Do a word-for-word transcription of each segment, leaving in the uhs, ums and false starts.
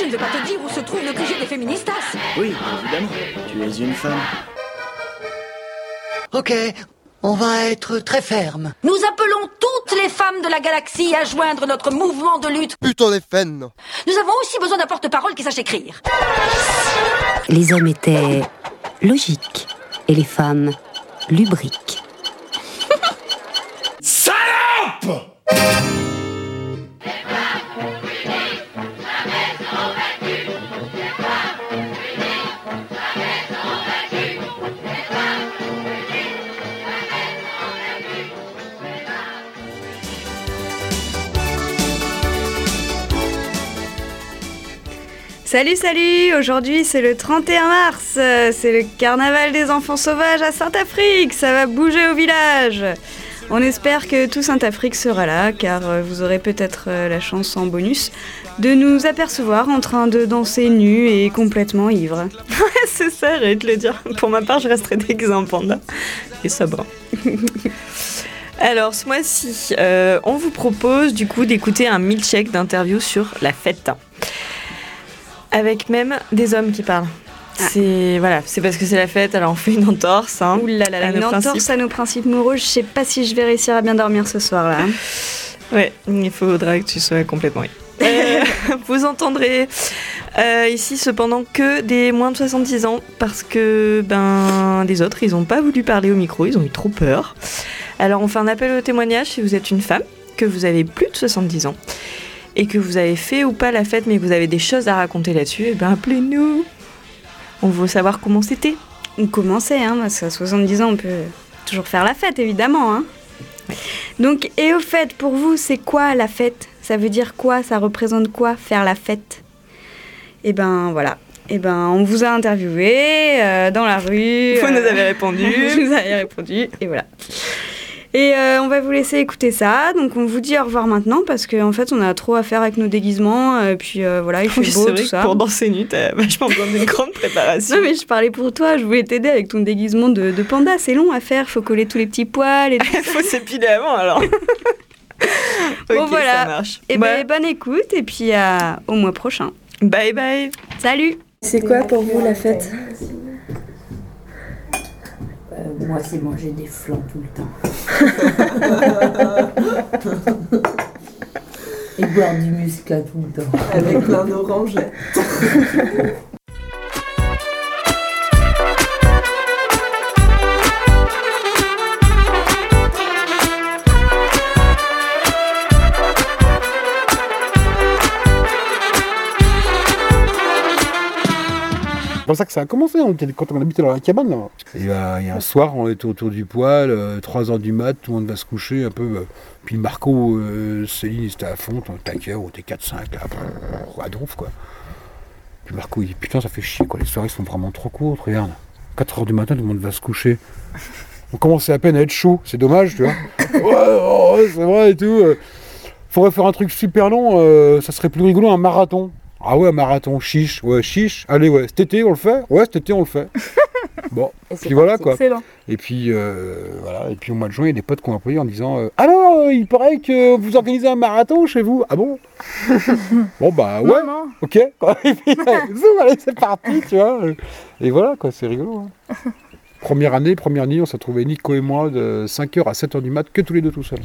je ne vais pas te dire où se trouve le Q G des féministas. Oui, évidemment. Tu es une femme. Ok, on va être très ferme. Nous appelons toutes les femmes de la galaxie à joindre notre mouvement de lutte. Putain les fans. Nous avons aussi besoin d'un porte-parole qui sache écrire. Les hommes étaient logiques et les femmes lubriques. Salope! Salut, salut! Aujourd'hui, c'est le trente et un mars. C'est le carnaval des enfants sauvages à Saint-Afrique. Ça va bouger au village. On espère que tout Saint-Afrique sera là, car vous aurez peut-être la chance en bonus de nous apercevoir en train de danser nus et complètement ivres. Ouais, c'est ça, j'allais te le dire. Pour ma part, je resterai déguisée en panda. Et sobre. Alors, ce mois-ci, euh, on vous propose du coup d'écouter un milkshake d'interview sur la fête. Avec même des hommes qui parlent. Ah. C'est, voilà, c'est parce que c'est la fête, alors on fait une entorse. Hein, Ouh là là, là une entorse principes. à nos principes moraux. Je sais pas si je vais réussir à bien dormir ce soir-là. Ouais, il faudra que tu sois complètement... euh, vous entendrez euh, ici cependant que des moins de soixante-dix ans, parce que ben, les autres, ils ont pas voulu parler au micro, ils ont eu trop peur. Alors on fait un appel au témoignage si vous êtes une femme, que vous avez plus de soixante-dix ans, et que vous avez fait ou pas la fête, mais que vous avez des choses à raconter là-dessus, eh ben appelez-nous. On veut savoir comment c'était. On commençait, hein, parce qu'à soixante-dix ans, on peut toujours faire la fête, évidemment. Hein. Ouais. Donc, et au fait, pour vous, c'est quoi la fête ? Ça veut dire quoi ? Ça représente quoi, faire la fête ? Eh ben, voilà. Eh ben, on vous a interviewé euh, dans la rue. Vous euh, nous avez répondu. Vous nous avez répondu, et voilà. Et euh, on va vous laisser écouter ça, donc on vous dit au revoir maintenant parce qu'en en fait on a trop à faire avec nos déguisements, et puis euh, voilà, il fait oui, beau, tout ça. Pour danser nu, t'as vachement besoin d'une grande préparation. Non mais je parlais pour toi, je voulais t'aider avec ton déguisement de, de panda, c'est long à faire, faut coller tous les petits poils et tout. Faut s'épiler avant alors. Bon okay, voilà, ça marche. Et ouais. ben bonne écoute et puis euh, au mois prochain. Bye bye. Salut. C'est quoi pour vous la fête ? Euh, moi, c'est manger des flancs tout le temps. Et boire du muscat tout le temps. Avec plein d'orangettes. C'est comme ça que ça a commencé, on était, quand on habitait dans la cabane. Là. Et euh, il y a un soir, on était autour du poêle, euh, trois heures du mat, tout le monde va se coucher un peu. Euh, puis Marco, euh, Céline, c'était à fond, on était à cœur, on était quatre cinq, là, à donf, quoi. Puis Marco, il dit putain, ça fait chier, quoi, les soirées sont vraiment trop courtes, regarde. quatre heures du matin, tout le monde va se coucher. On commençait à peine à être chaud, c'est dommage, tu vois. Ouais, oh, c'est vrai et tout. Euh, faudrait faire un truc super long, euh, ça serait plus rigolo, un marathon. Ah ouais, marathon, chiche, ouais, chiche. Allez, ouais, cet été, on le fait. Ouais, cet été, on le fait. Bon, et puis voilà, quoi. Excellent. Et puis, euh, voilà. Et puis, au mois de juin, il y a des potes qui ont appelé en disant euh, alors, euh, il paraît que vous organisez un marathon chez vous. Ah bon? Bon, bah, ouais. Non, non. Ok. Et puis, zoom, allez, c'est parti, tu vois. Et voilà, quoi, c'est rigolo. Hein. Première année, première nuit, on s'est trouvé Nico et moi de cinq heures à sept heures du mat, que tous les deux tout seuls.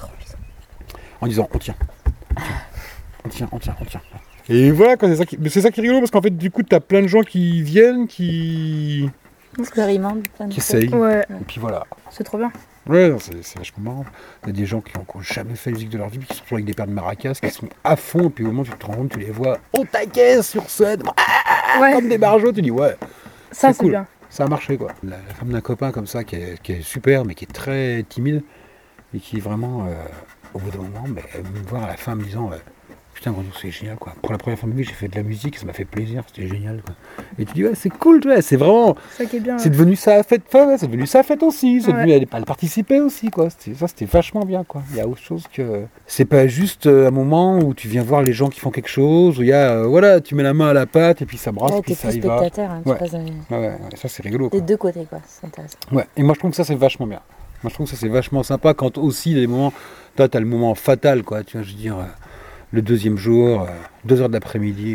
En disant on tient. On tient, on tient, on tient. Et voilà, quoi, c'est, ça qui, c'est ça qui est rigolo, parce qu'en fait, du coup, t'as plein de gens qui viennent, qui... expérimentent plein de qui essayent. Ouais. Et puis voilà. C'est trop bien. Ouais, non, c'est, c'est vachement marrant. Il y a des gens qui n'ont jamais fait la musique de leur vie, qui sont toujours avec des paires de maracas, qui sont à fond, et puis au moment où tu te rends compte, tu les vois au taquet sur scène, ah, ouais. Comme des barjots, tu dis ouais, ça, c'est, c'est cool. Bien. Ça a marché, quoi. La, la femme d'un copain comme ça, qui est, qui est super, mais qui est très timide, et qui vraiment, euh, au bout d'un moment, bah, me voir à la fin me disant... Euh, putain, c'est génial, quoi. Pour la première fois de ma vie, j'ai fait de la musique, ça m'a fait plaisir, c'était génial, quoi. Et tu dis, ouais, c'est cool, tu vois, c'est vraiment... Ça qui est bien. C'est ouais. devenu ça à fête, enfin, ouais, c'est devenu ça à fête aussi, c'est ouais. devenu, elle, elle participait aussi, quoi. C'était, ça, c'était vachement bien, quoi. Il y a autre chose que... C'est pas juste un moment où tu viens voir les gens qui font quelque chose, où il y a, euh, voilà, tu mets la main à la pâte, et puis ça brasse, ouais, puis ça y va. Spectateur, hein, tu ouais. passes à... ouais, ouais, ouais, ça, c'est rigolo, des quoi. deux côtés, quoi, c'est intéressant. Ouais, et moi, je trouve que ça, c'est vachement bien. Moi, je trouve que ça, c'est vachement sympa quand aussi, il y a des moments... Toi, t'as le moment fatal, quoi, tu vois, je veux dire... Le deuxième jour, euh, deux heures de l'après-midi,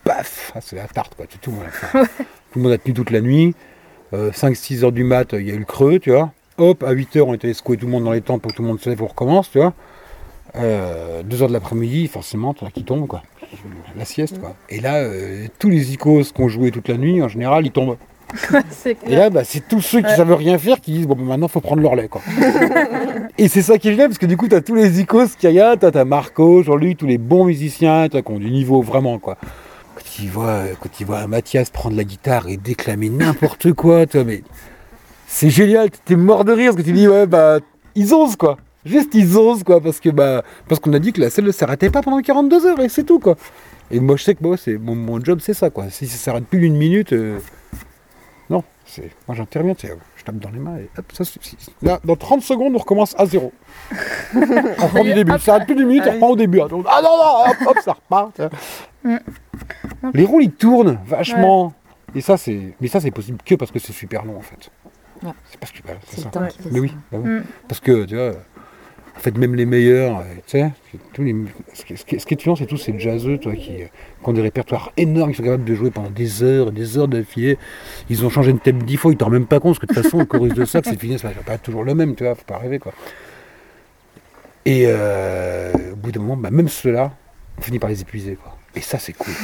paf, ah, c'est la tarte, quoi. C'est tout, voilà. Enfin, tout le monde a tenu toute la nuit. Euh, cinq six heures du mat, il y a eu le creux, tu vois. Hop, à huit heures, on était allé secouer tout le monde dans les tentes pour que tout le monde se lève, on recommence, tu vois. Euh, deux heures de l'après-midi, forcément, t'en as qui tombent, quoi. La sieste, quoi. Et là, euh, tous les icos qui ont joué toute la nuit, en général, ils tombent. C'est Et là, bah, c'est tous ceux qui Ouais. savent rien faire qui disent bon, bah, maintenant, faut prendre leur lait, quoi. Et c'est ça qui est génial, parce que du coup, t'as tous les icos qu'il y a, t'as, t'as Marco, Jean-Luc, tous les bons musiciens, t'as qui ont du niveau vraiment, quoi. Quand tu vois, quand tu vois Mathias prendre la guitare et déclamer n'importe quoi, toi, mais c'est génial, t'es mort de rire, parce que tu dis ouais, bah, ils osent, quoi. Juste, ils osent, quoi, parce que bah, parce qu'on a dit que la scène ne s'arrêtait pas pendant quarante-deux heures, et c'est tout, quoi. Et moi, je sais que moi, c'est, mon, mon job, c'est ça, quoi. Si ça s'arrête plus d'une minute, euh, non, c'est, moi, j'interviens, tu sais, je tape dans les mains, et hop, ça suffit. Là, dans trente secondes, on recommence à zéro. On reprend du début, ça s'arrête plus d'une minute, on reprend au début. Ah non, non, hop, hop, ça repart. tu vois. Mm. Les rôles, ils tournent vachement. Et ça, c'est, mais ça, c'est possible que parce que c'est super long, en fait. Ouais. C'est parce que, bah, c'est C'est ça. le temps qui fait Mais oui, ça. bah oui. Mm. Parce que, tu vois, en fait, même les meilleurs, euh, tu sais, tous les, ce, qui, ce, qui, ce qui est tuant, c'est tous ces jazzeux, toi, qui, euh, qui ont des répertoires énormes, qui sont capables de jouer pendant des heures et des heures d'affilée. Ils ont changé de thème dix fois, ils t'en rendent même pas compte, parce que de toute façon, le chorus de sax, c'est fini, ça va pas être toujours le même, tu vois, faut pas rêver, quoi. Et euh, au bout d'un moment, bah, même ceux-là, on finit par les épuiser, quoi. Et ça, c'est cool.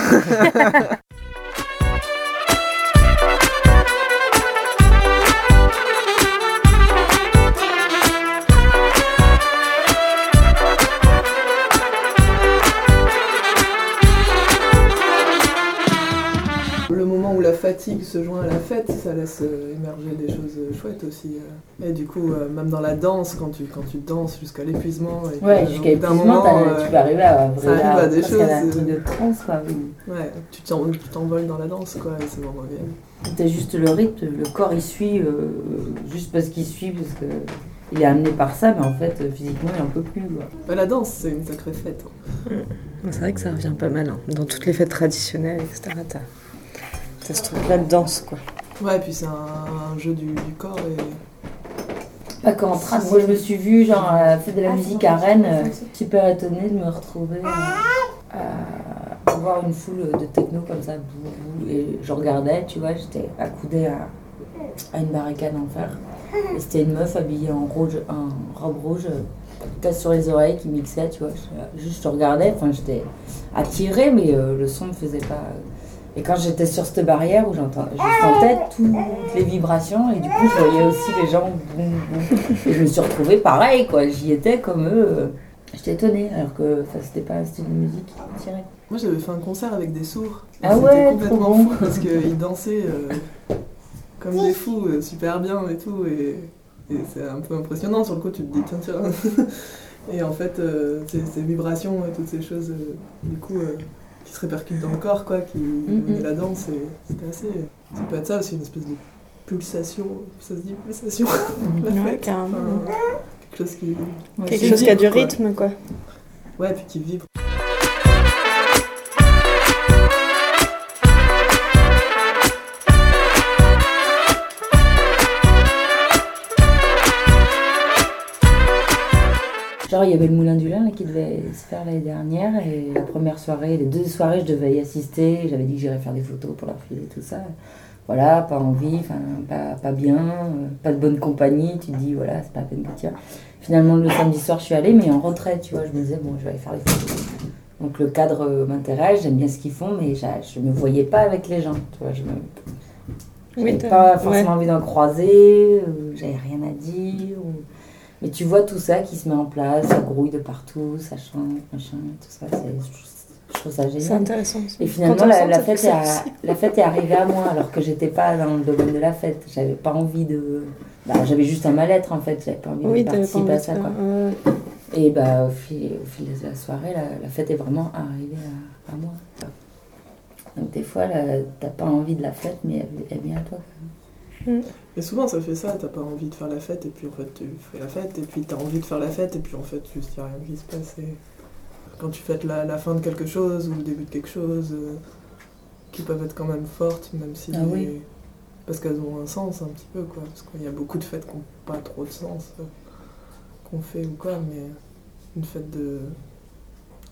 Le moment où la fatigue se joint à la fête, ça laisse euh, émerger des choses euh, chouettes aussi. euh. Et du coup, euh, même dans la danse, quand tu, quand tu danses jusqu'à l'épuisement, et Ouais, que, jusqu'à au bout d'un l'épuisement, moment, t'as- euh, tu peux arriver à, ça arrive à des presque à la choses, truc euh. de trance, quoi. Oui. ouais, tu t'en- tu t'envoles dans la danse, quoi, et c'est vraiment bien. T'as juste le rythme, le corps il suit, euh, juste parce qu'il suit, parce que il est amené par ça, mais en fait, euh, physiquement, il en peut plus, quoi. Bah, la danse, c'est une sacrée fête. hein. C'est vrai que ça revient pas mal. hein. Dans toutes les fêtes traditionnelles, et cetera, t'as, t'as ce truc-là de danse, quoi. Ouais, et puis c'est un, un jeu du, du corps et... Pas qu'en train, moi je me suis vue, genre, à la fête de la musique à Rennes, euh, super étonnée de me retrouver euh, à voir une foule de techno comme ça, bou, bou, et je regardais, tu vois, j'étais accoudée à, à une barricade en fer. Et c'était une meuf habillée en, rouge, en robe rouge, casse sur les oreilles, qui mixait, tu vois. Je, juste je regardais, enfin j'étais attirée, mais euh, le son me faisait pas. Et quand j'étais sur cette barrière où j'entends, je sentais toutes les vibrations, et du coup je voyais aussi les gens boum boum. Et je me suis retrouvée pareil, quoi. J'y étais comme eux. euh, J'étais étonnée, alors que c'était pas un style de musique qui me tirait. Moi, j'avais fait un concert avec des sourds. Et Ah c'était ouais, complètement trop bon. fou, parce qu'ils dansaient euh, comme des fous, euh, super bien et tout. Et, et c'est un peu impressionnant, sur le coup, tu te dis, tiens, tiens. Et en fait, euh, ces, ces vibrations et toutes ces choses, euh, du coup, euh, qui se répercutent dans le corps, quoi, qui Mm-hmm. et la danse, et c'était assez... Ça peut être ça aussi, une espèce de pulsation, ça se dit pulsation, la Ouais, fête. carrément. Enfin, quelque chose qui... Quelque qui chose qui a du vibre, quoi. rythme, quoi. Ouais, et puis qui vibre. Genre, il y avait le Moulin du Lin là, qui devait se faire l'année dernière, et la première soirée, les deux soirées, je devais y assister. J'avais dit que j'irais faire des photos pour leur filer tout ça. Voilà, pas envie, enfin, pas, pas bien, euh, pas de bonne compagnie. Tu te dis, voilà, c'est pas la peine que tu y vas. Finalement, le samedi soir, je suis allée, mais en retrait, tu vois. Je me disais, bon, je vais aller faire des photos. Donc, le cadre euh, m'intéresse, j'aime bien ce qu'ils font, mais j'a- je me voyais pas avec les gens, tu vois. Je me... Oui, J'avais t'as- pas forcément ouais. envie d'en croiser, euh, j'avais rien à dire. ou- Mais tu vois tout ça qui se met en place, ça grouille de partout, ça chante, machin, tout ça, c'est, je, je trouve ça C'est génial. intéressant aussi. Et finalement, Quand on la, sent, la, ça fait fête ça est à- aussi. la fête est arrivée à moi, alors que j'étais pas dans le domaine de la fête. J'avais pas envie de... Bah, j'avais juste un mal-être, en fait, j'avais pas envie Oui, de t'avais pas participer envie à de ça, faire, quoi. ouais. Et bah, au fil, au fil de la soirée, la, la fête est vraiment arrivée à, à moi. quoi. Donc des fois, là, t'as pas envie de la fête, mais elle, elle vient à toi. Et souvent ça fait ça, t'as pas envie de faire la fête et puis en fait tu fais la fête et puis t'as envie de faire la fête et puis en fait juste y a rien qui se passe. Et quand tu fêtes la, la fin de quelque chose ou le début de quelque chose, euh, qui peuvent être quand même fortes, même si... Ah oui. Parce qu'elles ont un sens un petit peu, quoi. Parce qu'il y a beaucoup de fêtes qui n'ont pas trop de sens, euh, qu'on fait ou quoi, mais une fête de...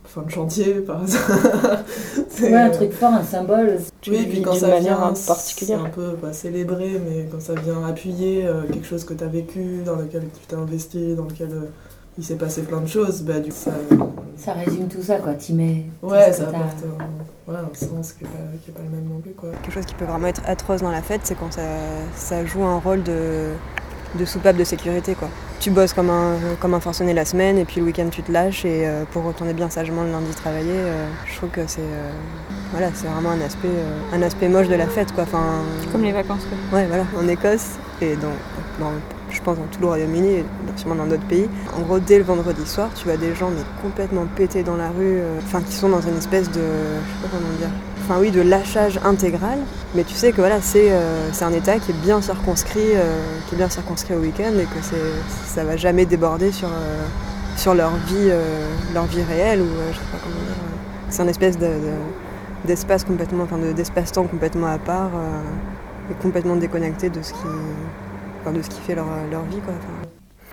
fin de chantier, par hasard. Ouais, un truc fort, un symbole. Oui, et puis quand ça manière vient, un peu particulière. c'est un peu pas célébré, mais quand ça vient appuyer euh, quelque chose que tu as vécu, dans lequel tu t'es investi, dans lequel euh, il s'est passé plein de choses, bah du coup ça... Ça résume tout ça, quoi. T'y mets... Ouais, ça apporte un, ouais, un sens qui n'est pas, qui est pas le même non plus, quoi. Quelque chose qui peut vraiment être atroce dans la fête, c'est quand ça, ça joue un rôle de, de soupape de sécurité, quoi. Tu bosses comme un, comme un forcené la semaine, et puis le week-end tu te lâches, et euh, pour retourner bien sagement le lundi travailler, euh, je trouve que c'est... Euh, voilà, c'est vraiment un aspect, euh, un aspect moche de la fête, quoi. Enfin, Comme les vacances, quoi. Ouais, voilà, en Écosse, et dans, dans, je pense dans tout le Royaume-Uni, et sûrement dans d'autres pays. En gros, dès le vendredi soir, tu vois des gens mais complètement pétés dans la rue, euh, enfin qui sont dans une espèce de... je sais pas comment dire... Enfin oui, de lâchage intégral, mais tu sais que voilà, c'est, euh, c'est un état qui est bien circonscrit, euh, qui est bien circonscrit au week-end, et que c'est, ça va jamais déborder sur, euh, sur leur vie, euh, leur vie réelle, ou euh, je sais pas comment dire. Euh, c'est un espèce de, de, d'espace complètement, enfin de, d'espace-temps complètement à part, euh, et complètement déconnecté de ce qui, enfin, de ce qui fait leur, leur vie, quoi. Enfin,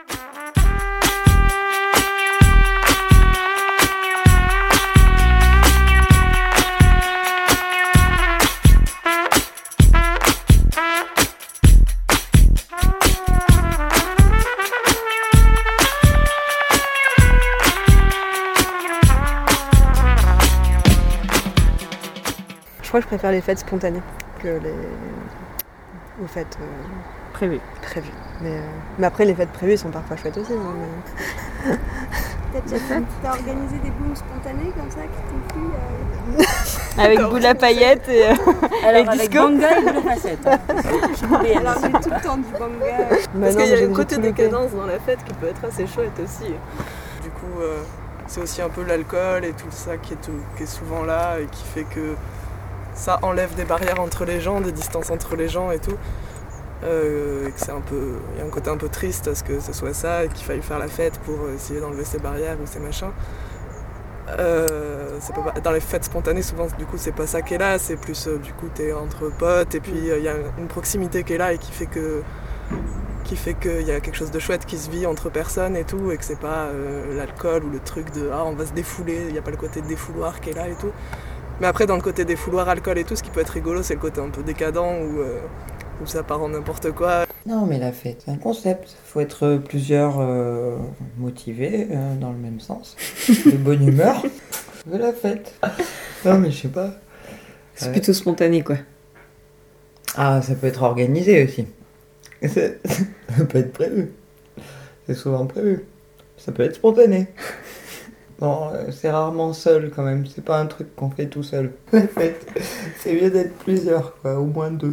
je crois que je préfère les fêtes spontanées que les aux fêtes euh... prévues. prévues. Mais, euh... mais après, les fêtes prévues sont parfois chouettes aussi. Hein, mais... T'as déjà fait T'as organisé des booms spontanés comme ça qui t'ont plu euh... Avec boule à paillettes et, euh, Alors, et avec disco. banga et boule à facettes. Hein. Alors j'ai tout le temps du banga. Parce qu'il y a le côté décadence dans la fête qui peut être assez chouette aussi. Du coup, euh, c'est aussi un peu l'alcool et tout ça qui est, tout, qui est souvent là et qui fait que ça enlève des barrières entre les gens, des distances entre les gens et tout. Euh, et que c'est un peu, il y a un côté un peu triste à ce que ce soit ça et qu'il faille faire la fête pour essayer d'enlever ces barrières ou ces machins. Euh, c'est pas, dans les fêtes spontanées, souvent, du coup, c'est pas ça qui est là, c'est plus euh, du coup, t'es entre potes et puis il euh, y a une proximité qui est là et qui fait que qui fait qu'il y a quelque chose de chouette qui se vit entre personnes et tout, et que c'est pas euh, l'alcool ou le truc de ah on va se défouler, il n'y a pas le côté défouloir qui est là et tout. Mais après, dans le côté défouloir, alcool et tout, ce qui peut être rigolo, c'est le côté un peu décadent où, euh, où ça part en n'importe quoi. Non, mais la fête, c'est un concept. Il faut être plusieurs euh, motivés euh, dans le même sens, de bonne humeur. Je veux la fête. Non, mais je sais pas. C'est Ouais. plutôt spontané, quoi. Ah, ça peut être organisé aussi. Ça, ça peut être prévu. C'est souvent prévu. Ça peut être spontané. Non, euh, c'est rarement seul quand même. C'est pas un truc qu'on fait tout seul. La fête, c'est mieux d'être plusieurs, quoi. Au moins deux.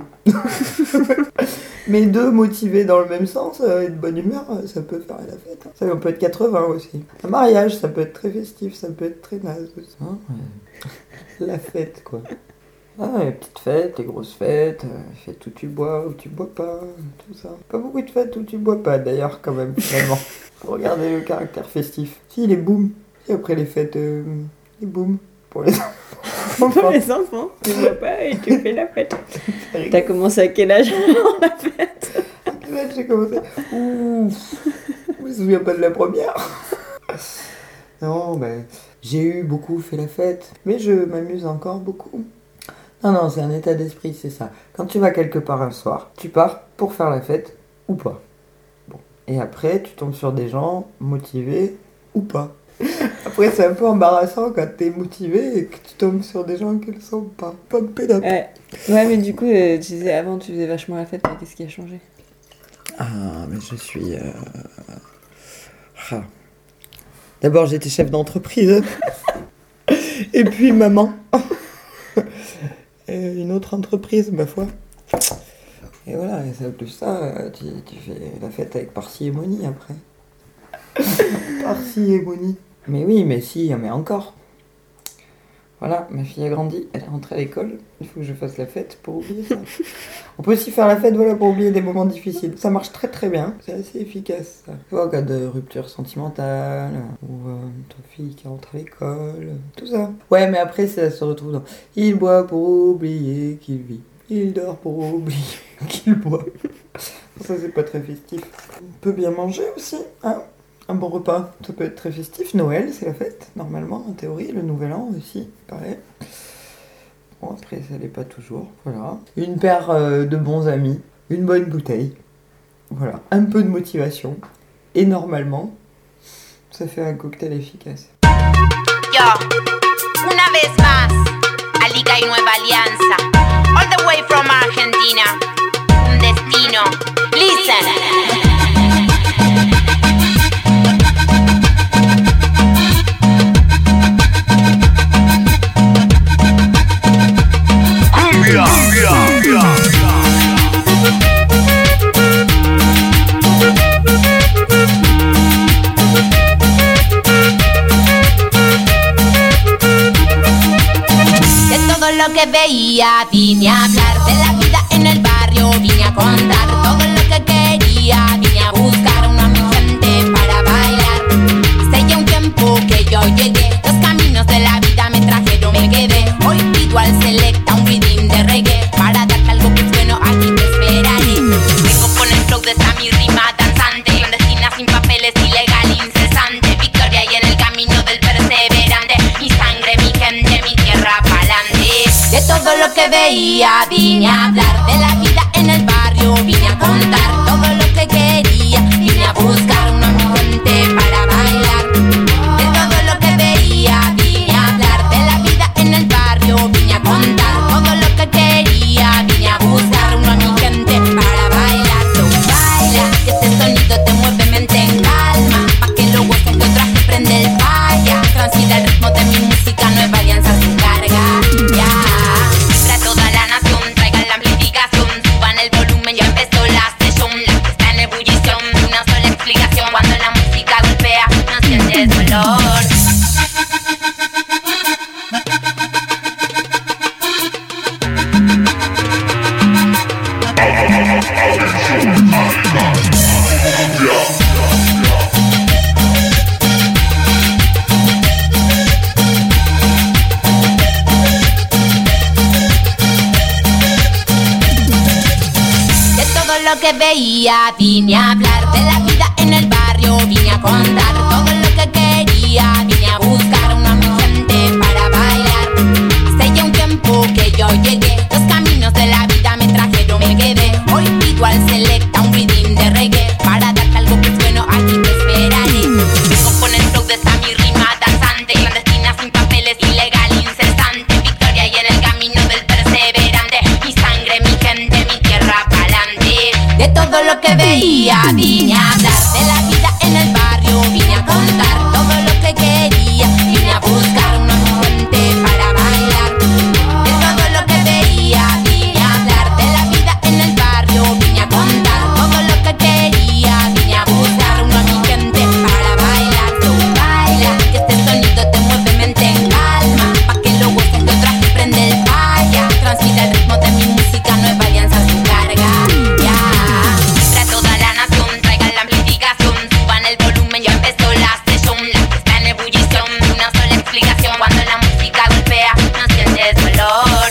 Mais deux motivés dans le même sens euh, et de bonne humeur, euh, ça peut faire la fête. Hein. Ça, on peut être quatre-vingts aussi. Un mariage, ça peut être très festif, ça peut être très naze aussi. Hein, ouais. La fête, quoi. Ah, les petites fêtes, les grosses fêtes, euh, les fêtes où tu bois, où tu bois pas, tout ça. Pas beaucoup de fêtes où tu bois pas d'ailleurs, quand même, finalement. Faut regarder le caractère festif. Si, les booms. Et après les fêtes, euh, les booms. Pour les enfants. Pour les enfants, tu bois pas et tu fais la fête. T'as commencé à quel âge la fête? À quel âge j'ai commencé? Ouh, je me souviens pas de la première. Non, ben, j'ai eu beaucoup fait la fête, mais je m'amuse encore beaucoup. Non, non, c'est un état d'esprit, c'est ça. Quand tu vas quelque part un soir, tu pars pour faire la fête ou pas. Bon. Et après, tu tombes sur des gens motivés ou pas. Après, c'est un peu embarrassant quand t'es motivé et que tu tombes sur des gens qui le sont pas. Pump it up. Ouais. Ouais, mais du coup, euh, tu disais avant, tu faisais vachement la fête, mais qu'est-ce qui a changé? Ah, mais je suis... Euh... Ah. D'abord, j'étais chef d'entreprise. Et puis, maman. Et une autre entreprise, ma foi. Et voilà, et ça, plus ça, tu, tu fais la fête avec parcimonie après. Parcimonie. Mais oui, mais si, mais encore. Voilà, ma fille a grandi, elle est rentrée à l'école, il faut que je fasse la fête pour oublier ça. On peut aussi faire la fête, voilà, pour oublier des moments difficiles. Ça marche très très bien, c'est assez efficace ça. Tu vois, en cas de rupture sentimentale, ou euh, ta fille qui rentre à l'école, tout ça. Ouais, mais après ça se retrouve dans « Il boit pour oublier qu'il vit, il dort pour oublier qu'il boit ». Ça c'est pas très festif. On peut bien manger aussi, hein. Un bon repas, ça peut être très festif. Noël, c'est la fête, normalement, en théorie. Le Nouvel An aussi, pareil. Bon, après, ça l'est pas toujours. Voilà. Une paire euh, de bons amis, une bonne bouteille. Voilà. Un peu de motivation. Et normalement, ça fait un cocktail efficace. Yo, una vez más, Alica y Nueva Alianza. All the way from Argentina. Un destino. Listen. Lo que veía, vine a hablar de la vida en el barrio, vine a contar todo lo que quería, vine a buscar una mi gente para bailar. Hace ya un tiempo que yo llegué, los caminos de la vida me trajeron, me quedé. Hoy pido al Selecta un rhythm de reggae, para darte algo que es bueno, aquí te esperaré. Vengo con el flow de esta mi rima danzante, clandestina sin papeles, ilegal, incesante. Victoria y en el camino del perseverante, mi sangre, mi gente, mi tierra pa'lante. De todo lo que veía, vine a hablar de la vida en el barrio, vine a contar todo lo que quería, vine a buscar una mi gente para bailar. De todo lo que veía, vine a hablar de la vida en el barrio, vine a contar todo lo que quería, vine a buscar una mi gente para bailar. So baila, que este sonido te mueve mente en calma, pa' que lo goces que otra que prende el falla. Transita el ritmo de mi música, Nueva Alianza su carga. Cuando la música golpea, no sientes dolor. De todo lo que veía, vine a hablar de la vida en el barrio, vine a contar todo lo que quería, vine a buscar una mi gente para bailar. Hace ya un tiempo que yo llegué, los caminos de la vida me trajeron, me quedé. Hoy pido al Selecta un rhythm de reggae, para darte algo que es bueno, aquí te esperaré. Vengo con el flow de esta mi rima danzante, clandestina sin papeles, ilegal, incesante. Victoria y en el camino del perseverante, mi sangre, mi gente, mi tierra pa'lante. De todo lo que veía, vine a hablar de la vida en el barrio, vine a contar todo lo que quería, vine a buscar una mi gente para bailar. De todo lo que veía, vine a hablar de la vida en el barrio, vine a contar todo lo que quería, vine a buscar una mi gente para bailar. So baila, que este sonido te mueve mente en calma, pa' que lo goces que otra que prende el falla. Transmite el ritmo de mi música, Nueva Alianza su carga. Ya, para toda la nación, traigan la amplificación, suban el volumen, ya empezó la sesión. La que está en ebullición, una sola explicación. Cuando la música golpea, no sientes dolor.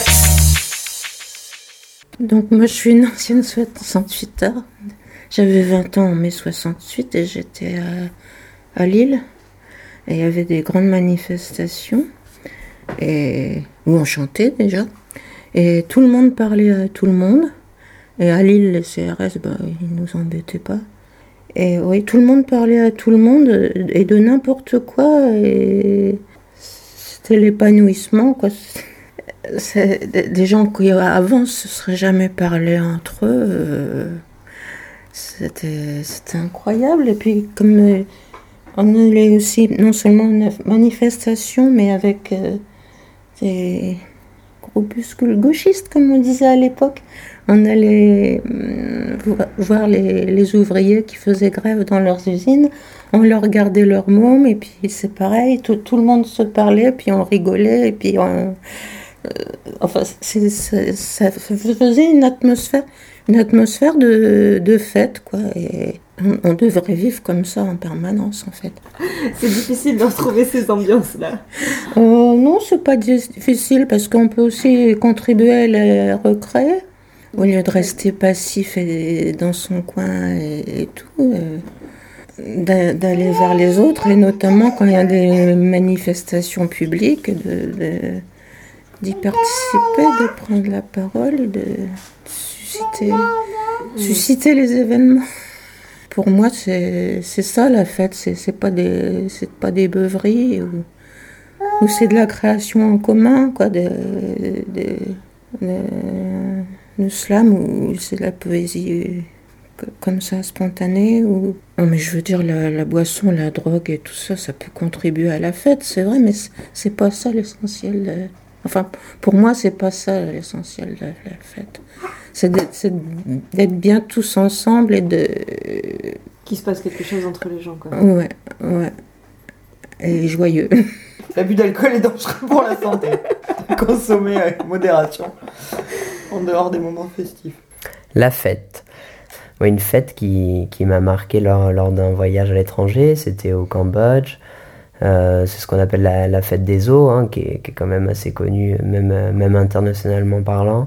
Donc moi je suis une ancienne soixante-huit heures. J'avais vingt ans en mai soixante-huit et j'étais à, à Lille. Et il y avait des grandes manifestations et, où on chantait déjà. Et tout le monde parlait à tout le monde. Et à Lille, les C R S, bah, ils nous embêtaient pas. Et oui, tout le monde parlait à tout le monde et de n'importe quoi. Et c'était l'épanouissement, quoi. C'est des gens qui avant se seraient jamais parlé entre eux. Euh, c'était, c'était incroyable. Et puis comme euh, on allait aussi non seulement une manifestation, mais avec euh, des groupuscules gauchistes, comme on disait à l'époque. On allait euh, voir les, les ouvriers qui faisaient grève dans leurs usines. On leur regardait leurs mômes et puis c'est pareil, tout, tout le monde se parlait, puis on rigolait et puis on, euh, enfin c'est, c'est, ça faisait une atmosphère, une atmosphère de, de fête, quoi. Et on, on devrait vivre comme ça en permanence, en fait. C'est difficile de retrouver ces ambiances-là. Euh, non, c'est pas difficile parce qu'on peut aussi contribuer à les recréer. Au lieu de rester passif et dans son coin et, et tout, euh, d'a- d'aller vers les autres, et notamment quand il y a des manifestations publiques, de, de- d'y participer, de prendre la parole, de susciter, susciter les événements. Pour moi, c'est, c'est ça la fête, c'est, c'est pas des, c'est pas des beuveries, ou, ou c'est de la création en commun, quoi, de, de, de, de slam, ou c'est de la poésie comme ça, spontanée. Ou... Non, mais je veux dire, la, la boisson, la drogue et tout ça, ça peut contribuer à la fête, c'est vrai, mais c'est, c'est pas ça l'essentiel. De... Enfin, pour moi, c'est pas ça l'essentiel de la fête. C'est d'être, c'est d'être bien tous ensemble et de... Qu'il se passe quelque chose entre les gens, quoi. Ouais, ouais. Et joyeux. L'abus d'alcool est dangereux pour la santé. Consommer avec modération, en dehors des moments festifs. La fête. Ouais, une fête qui, qui m'a marqué lors, lors d'un voyage à l'étranger, c'était au Cambodge. Euh, c'est ce qu'on appelle la, la fête des eaux, hein, qui, est, qui est quand même assez connue, même, même internationalement parlant.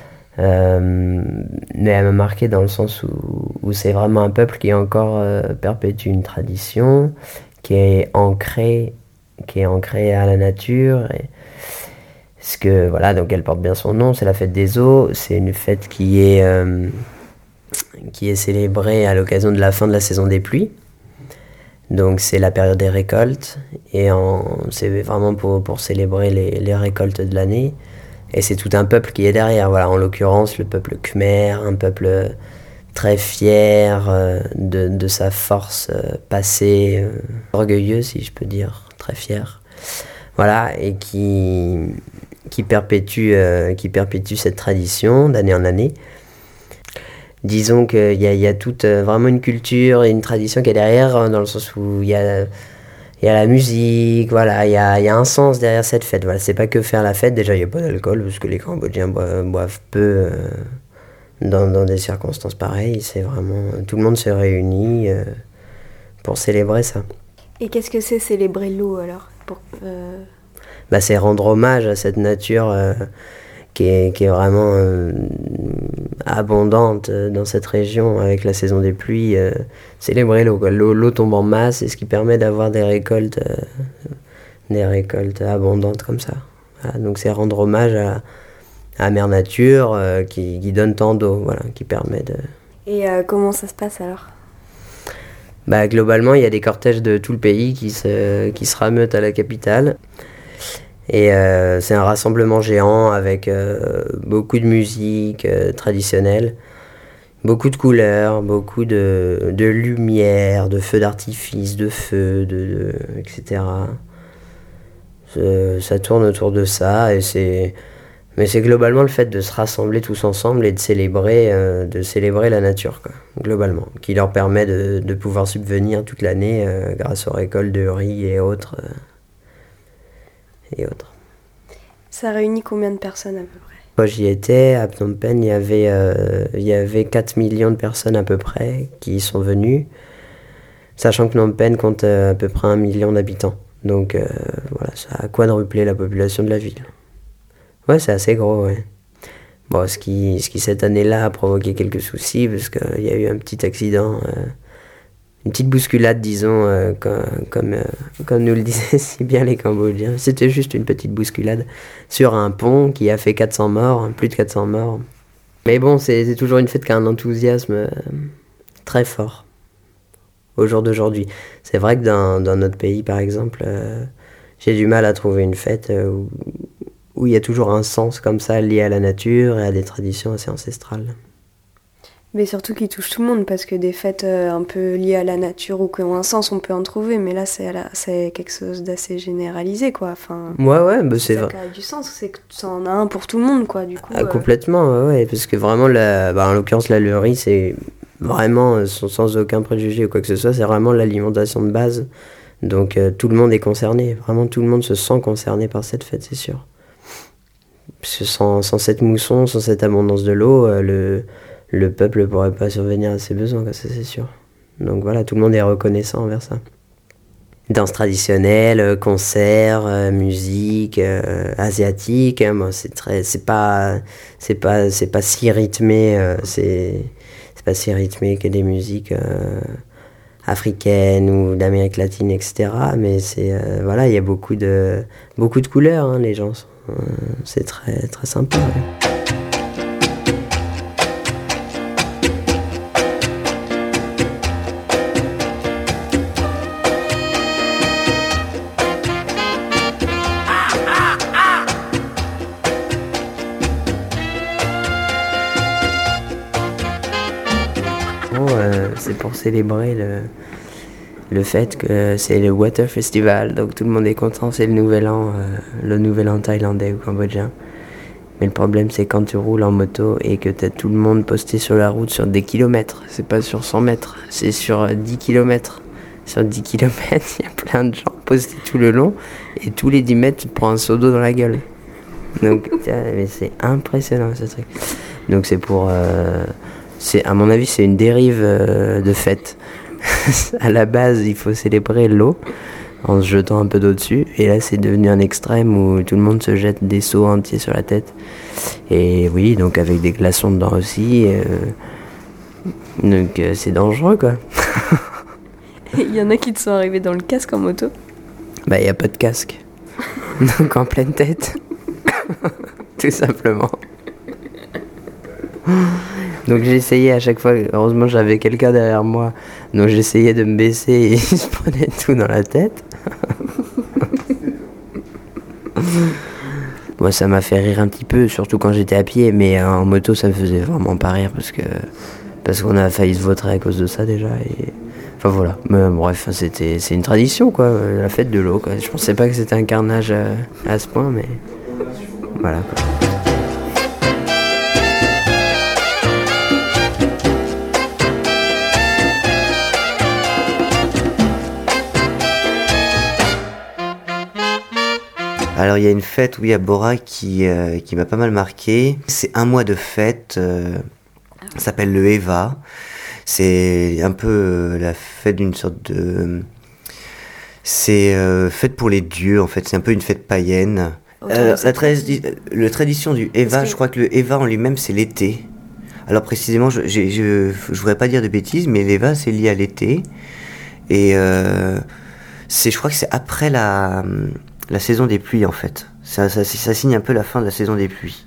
Euh, mais elle m'a marqué dans le sens où, où c'est vraiment un peuple qui encore euh, perpétue une tradition, qui est ancrée, qui est ancrée à la nature. Et ce que, voilà, donc elle porte bien son nom, c'est la fête des eaux. C'est une fête qui est, euh, qui est célébrée à l'occasion de la fin de la saison des pluies. Donc c'est la période des récoltes, et en, c'est vraiment pour, pour célébrer les, les récoltes de l'année. Et c'est tout un peuple qui est derrière, voilà, en l'occurrence le peuple khmer, un peuple très fier euh, de, de sa force euh, passée, euh, orgueilleux si je peux dire, très fier. Voilà, et qui, qui, perpétue, euh, qui perpétue cette tradition d'année en année. Disons qu'il y a, il y a toute euh, vraiment une culture et une tradition qui est derrière, dans le sens où il y a... Il y a la musique, voilà, il y a, il y a un sens derrière cette fête. Voilà, c'est pas que faire la fête, déjà il n'y a pas d'alcool, parce que les Cambodgiens boivent, boivent peu euh, dans, dans des circonstances pareilles. C'est vraiment, tout le monde se réunit euh, pour célébrer ça. Et qu'est-ce que c'est célébrer l'eau alors pour, euh... bah, c'est rendre hommage à cette nature euh, qui, est, qui est vraiment euh, abondante dans cette région avec la saison des pluies. Euh, célébrer l'eau, quoi. L'eau, l'eau tombe en masse, et ce qui permet d'avoir des récoltes, euh, des récoltes abondantes comme ça. Voilà, donc c'est rendre hommage à, à Mère Nature euh, qui, qui donne tant d'eau, voilà, qui permet de... Et euh, comment ça se passe alors ? Bah, globalement, il y a des cortèges de tout le pays qui se, qui se rameutent à la capitale. Et euh, c'est un rassemblement géant avec euh, beaucoup de musique euh, traditionnelle, beaucoup de couleurs, beaucoup de, de lumière, de feux d'artifice, de feux, de, de, et cetera. C'est, ça tourne autour de ça, et c'est, mais c'est globalement le fait de se rassembler tous ensemble et de célébrer, euh, de célébrer la nature, quoi, globalement, qui leur permet de, de pouvoir subvenir toute l'année euh, grâce aux récoltes de riz et autres. Euh, et autres. Ça réunit combien de personnes à peu près ? Quand j'y étais, à Phnom Penh, il y avait, euh, il y avait quatre millions de personnes à peu près qui y sont venues, sachant que Phnom Penh compte euh, à peu près un million d'habitants. Donc euh, voilà, ça a quadruplé la population de la ville. Ouais, c'est assez gros, ouais. Bon, ce qui, ce qui cette année-là a provoqué quelques soucis, parce qu'il y a eu un petit accident... Euh, Une petite bousculade, disons, euh, comme, comme, euh, comme nous le disaient si bien les Cambodgiens. C'était juste une petite bousculade sur un pont qui a fait quatre cents morts, plus de quatre cents morts. Mais bon, c'est, c'est toujours une fête qui a un enthousiasme euh, très fort au jour d'aujourd'hui. C'est vrai que dans, dans notre pays, par exemple, euh, j'ai du mal à trouver une fête euh, où, où il y a toujours un sens comme ça lié à la nature et à des traditions assez ancestrales. Mais surtout qui touche tout le monde, parce que des fêtes euh, un peu liées à la nature ou qui ont un sens, on peut en trouver, mais là c'est, la, c'est quelque chose d'assez généralisé, quoi. Enfin, ouais, ouais, bah c'est ça vrai. qui a du sens, c'est que ça en a un pour tout le monde, quoi, du coup. Ah, euh... complètement, ouais, ouais, parce que vraiment, la, bah, en l'occurrence, la leurrie, c'est vraiment, sans, sans aucun préjugé ou quoi que ce soit, c'est vraiment l'alimentation de base. Donc euh, tout le monde est concerné, vraiment tout le monde se sent concerné par cette fête, c'est sûr. Parce que sans, sans cette mousson, sans cette abondance de l'eau, euh, le... le peuple ne pourrait pas survenir à ses besoins, ça c'est sûr. Donc voilà, tout le monde est reconnaissant envers ça. Danse traditionnelle, concerts, euh, musique, euh, asiatique, hein, bon, c'est très, c'est pas, c'est pas, c'est pas si rythmé, euh, c'est, c'est pas si rythmé que des musiques euh, africaine ou d'Amérique latine, et cetera. Mais c'est euh, voilà, il y a beaucoup de beaucoup de couleurs. Hein, les gens, sont, euh, c'est très très sympa. Ouais. C'est pour célébrer le, le fait que c'est le Water Festival, donc tout le monde est content, c'est le nouvel an, euh, le nouvel an thaïlandais ou cambodgien. Mais le problème, c'est quand tu roules en moto et que t'as tout le monde posté sur la route sur des kilomètres. C'est pas sur cent mètres, c'est sur dix kilomètres. Sur dix kilomètres, il y a plein de gens postés tout le long et tous les dix mètres, tu te prends un seau d'eau dans la gueule. Donc, mais c'est impressionnant ce truc. Donc c'est pour... Euh, C'est, à mon avis, c'est une dérive euh, de fête. À la base, il faut célébrer l'eau en se jetant un peu d'eau dessus. Et là, c'est devenu un extrême où tout le monde se jette des seaux entiers sur la tête. Et oui, donc avec des glaçons dedans aussi. Euh, donc euh, c'est dangereux, quoi. Il y en a qui te sont arrivés dans le casque en moto? Bah, il n'y a pas de casque. Donc en pleine tête. Tout simplement. Donc j'essayais à chaque fois, heureusement j'avais quelqu'un derrière moi, donc j'essayais de me baisser et il se prenait tout dans la tête. Moi ça m'a fait rire un petit peu, surtout quand j'étais à pied, mais en moto ça me faisait vraiment pas rire parce que parce qu'on a failli se vautrer à cause de ça déjà. Et... Enfin voilà, mais bref, c'était, c'est une tradition quoi, la fête de l'eau quoi. Je pensais pas que c'était un carnage à, à ce point, mais voilà quoi. Alors il y a une fête, oui, à Bora qui, euh, qui m'a pas mal marqué. C'est un mois de fête, euh, ça s'appelle le Eva. C'est un peu euh, la fête d'une sorte de... C'est euh, fête pour les dieux, en fait. C'est un peu une fête païenne. Euh, la, tradi- la tradition du Eva, que... je crois que le Eva en lui-même, c'est l'été. Alors précisément, je je, je, je voudrais pas dire de bêtises, mais l'Eva, c'est lié à l'été. Et euh, c'est, je crois que c'est après la... la saison des pluies en fait. Ça, ça, ça signe un peu la fin de la saison des pluies.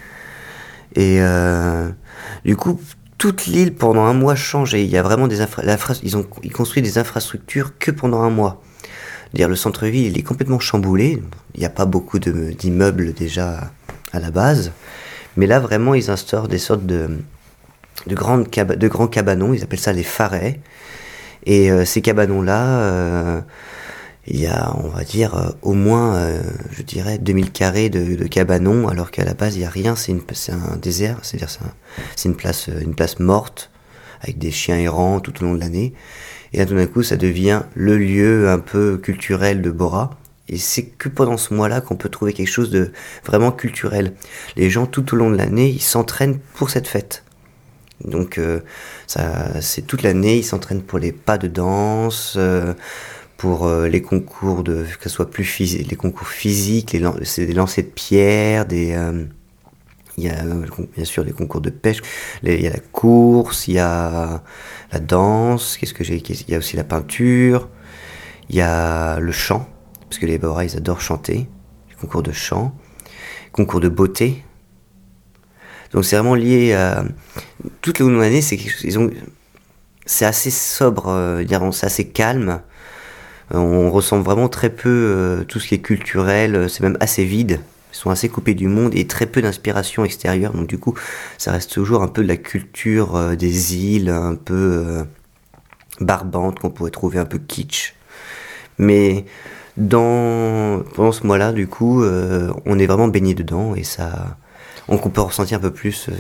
Et euh, du coup, toute l'île pendant un mois change et il y a vraiment des infra- infra- ils ont ils construisent des infrastructures que pendant un mois. Dire le centre-ville il est complètement chamboulé. Il n'y a pas beaucoup de, d'immeubles déjà à la base, mais là vraiment ils instaurent des sortes de de grandes cab- de grands cabanons. Ils appellent ça les farets. Et euh, ces cabanons là. Euh, Il y a, on va dire, euh, au moins, euh, je dirais, deux mille carrés de, de cabanons, alors qu'à la base, il n'y a rien, c'est, une, c'est un désert, c'est-à-dire c'est, un, c'est une, place, une place morte, avec des chiens errants tout au long de l'année. Et là, tout d'un coup, ça devient le lieu un peu culturel de Bora. Et c'est que pendant ce mois-là qu'on peut trouver quelque chose de vraiment culturel. Les gens, tout au long de l'année, ils s'entraînent pour cette fête. Donc, euh, ça, c'est toute l'année, ils s'entraînent pour les pas de danse, euh, pour euh, les concours de que ce soit plus physique, les concours physiques, les lan- c'est des lancers de pierre, des euh, il y a euh, bien sûr les concours de pêche, les, il y a la course, il y a la danse, qu'est-ce que j'ai il y a aussi la peinture, il y a le chant parce que les Bora ils adorent chanter, les concours de chant, concours de beauté. Donc c'est vraiment lié à toute l'année, c'est ils ont c'est assez sobre, euh, c'est assez calme. On ressent vraiment très peu euh, tout ce qui est culturel, c'est même assez vide. Ils sont assez coupés du monde et très peu d'inspiration extérieure. Donc du coup, ça reste toujours un peu de la culture euh, des îles, un peu euh, barbante, qu'on pourrait trouver un peu kitsch. Mais dans, pendant ce mois-là, du coup, euh, on est vraiment baigné dedans et ça, on peut ressentir un peu plus. Euh,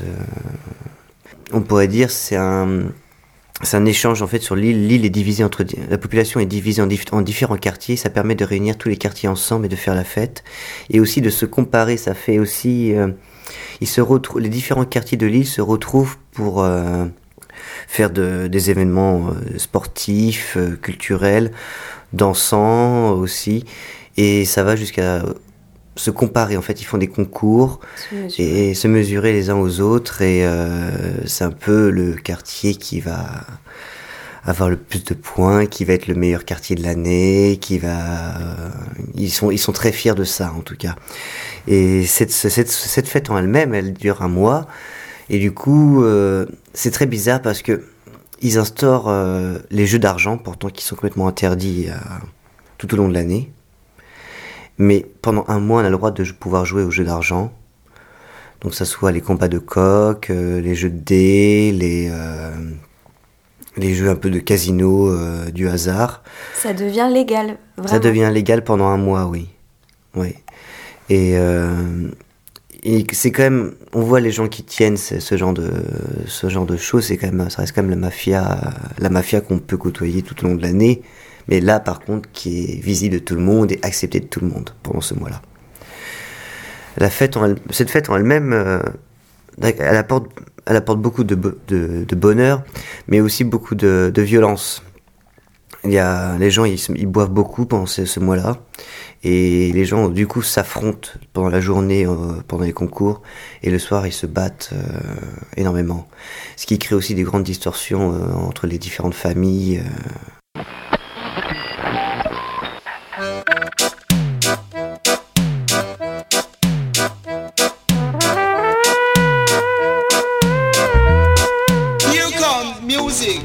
on pourrait dire c'est un... C'est un échange en fait sur l'île. L'île est divisée entre la population est divisée en, dif- en différents quartiers. Ça permet de réunir tous les quartiers ensemble et de faire la fête, et aussi de se comparer. Ça fait aussi, euh, ils se retrouvent, les différents quartiers de l'île se retrouvent pour euh, faire de, des événements euh, sportifs, euh, culturels, dansants aussi, et ça va jusqu'à se comparer. En fait, ils font des concours se et, et se mesurer les uns aux autres, et euh, c'est un peu le quartier qui va avoir le plus de points, qui va être le meilleur quartier de l'année, qui va, euh, ils sont, ils sont très fiers de ça en tout cas. Et cette, cette, cette fête en elle-même, elle dure un mois, et du coup, euh, c'est très bizarre parce que ils instaurent euh, les jeux d'argent, pourtant qui sont complètement interdits euh, tout au long de l'année. Mais pendant un mois, on a le droit de pouvoir jouer aux jeux d'argent. Donc ça soit les combats de coq, euh, les jeux de dés, les euh, les jeux un peu de casino, euh, du hasard. Ça devient légal, vraiment. Ça devient légal pendant un mois, oui. Oui. Et, euh, et c'est quand même, on voit les gens qui tiennent ce, ce genre de ce genre de choses. C'est quand même, ça reste quand même la mafia, la mafia qu'on peut côtoyer tout au long de l'année. Mais là, par contre, qui est visible de tout le monde et acceptée de tout le monde pendant ce mois-là. La fête en elle, cette fête en elle-même, euh, elle apporte, elle apporte beaucoup de, de, de bonheur, mais aussi beaucoup de, de violence. Il y a, les gens, ils, ils boivent beaucoup pendant ce, ce mois-là, et les gens, du coup, s'affrontent pendant la journée, euh, pendant les concours, et le soir, ils se battent euh, énormément. Ce qui crée aussi des grandes distorsions euh, entre les différentes familles. Euh. Music.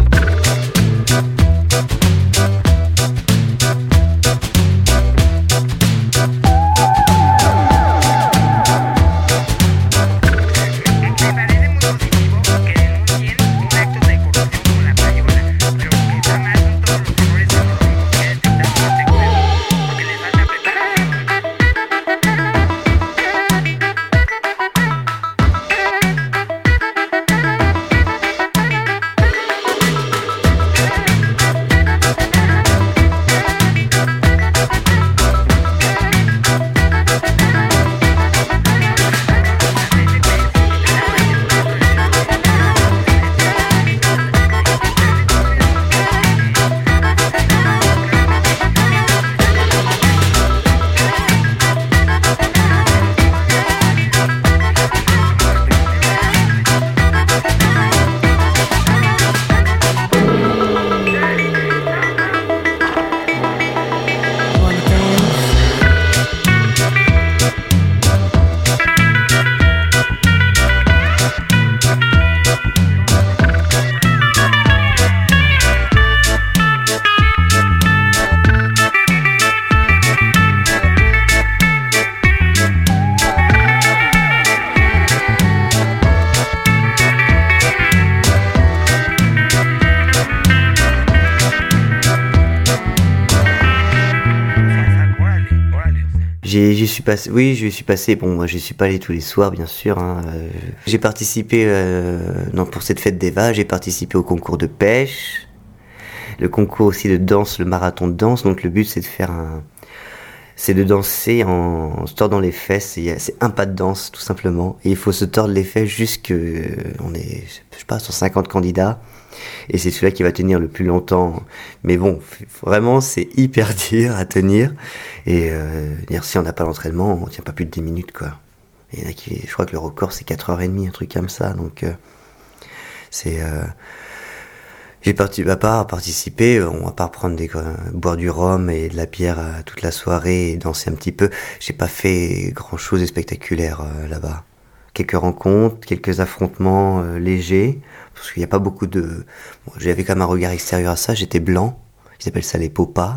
J'y suis passé, oui, j'y suis passé. Bon, moi, je suis pas allé tous les soirs, bien sûr. Hein. Euh, j'ai participé, euh, non, pour cette fête d'Eva, j'ai participé au concours de pêche, le concours aussi de danse, le marathon de danse. Donc le but, c'est de faire un, c'est de danser en, en se tordant les fesses. Et c'est un pas de danse, tout simplement. Et il faut se tordre les fesses jusque, on est, je sais pas, sur cinquante candidats. Et c'est celui-là qui va tenir le plus longtemps. Mais bon, vraiment, c'est hyper dur à tenir. Et euh, dire, si on n'a pas l'entraînement, on tient pas plus de dix minutes, quoi. Et il y en a qui, je crois que le record, c'est quatre heures trente, un truc comme ça. Donc, euh, c'est... Euh, j'ai parti, à part participer, on va pas prendre des, euh, boire du rhum et de la bière euh, toute la soirée et danser un petit peu. J'ai pas fait grand-chose de spectaculaire euh, là-bas. Quelques rencontres, quelques affrontements euh, légers, parce qu'il n'y a pas beaucoup de... Bon, j'avais quand même un regard extérieur à ça, j'étais blanc, ils appellent ça les popas.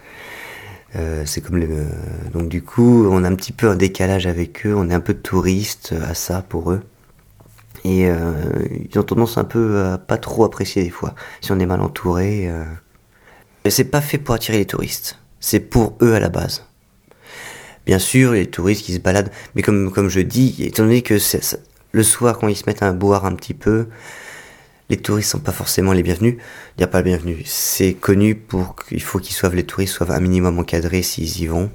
Euh, c'est comme le... Euh, donc du coup, on a un petit peu un décalage avec eux, on est un peu touristes à ça pour eux. Et euh, ils ont tendance un peu à pas trop apprécier des fois, si on est mal entouré. Euh... Mais c'est pas fait pour attirer les touristes, c'est pour eux à la base. Bien sûr, il y a les touristes qui se baladent, mais comme, comme je dis, étant donné que c'est, c'est, le soir, quand ils se mettent à boire un petit peu, les touristes sont pas forcément les bienvenus. Il n'y a pas le bienvenu. C'est connu pour qu'il faut qu'ils soient, les touristes soient un minimum encadrés s'ils y vont.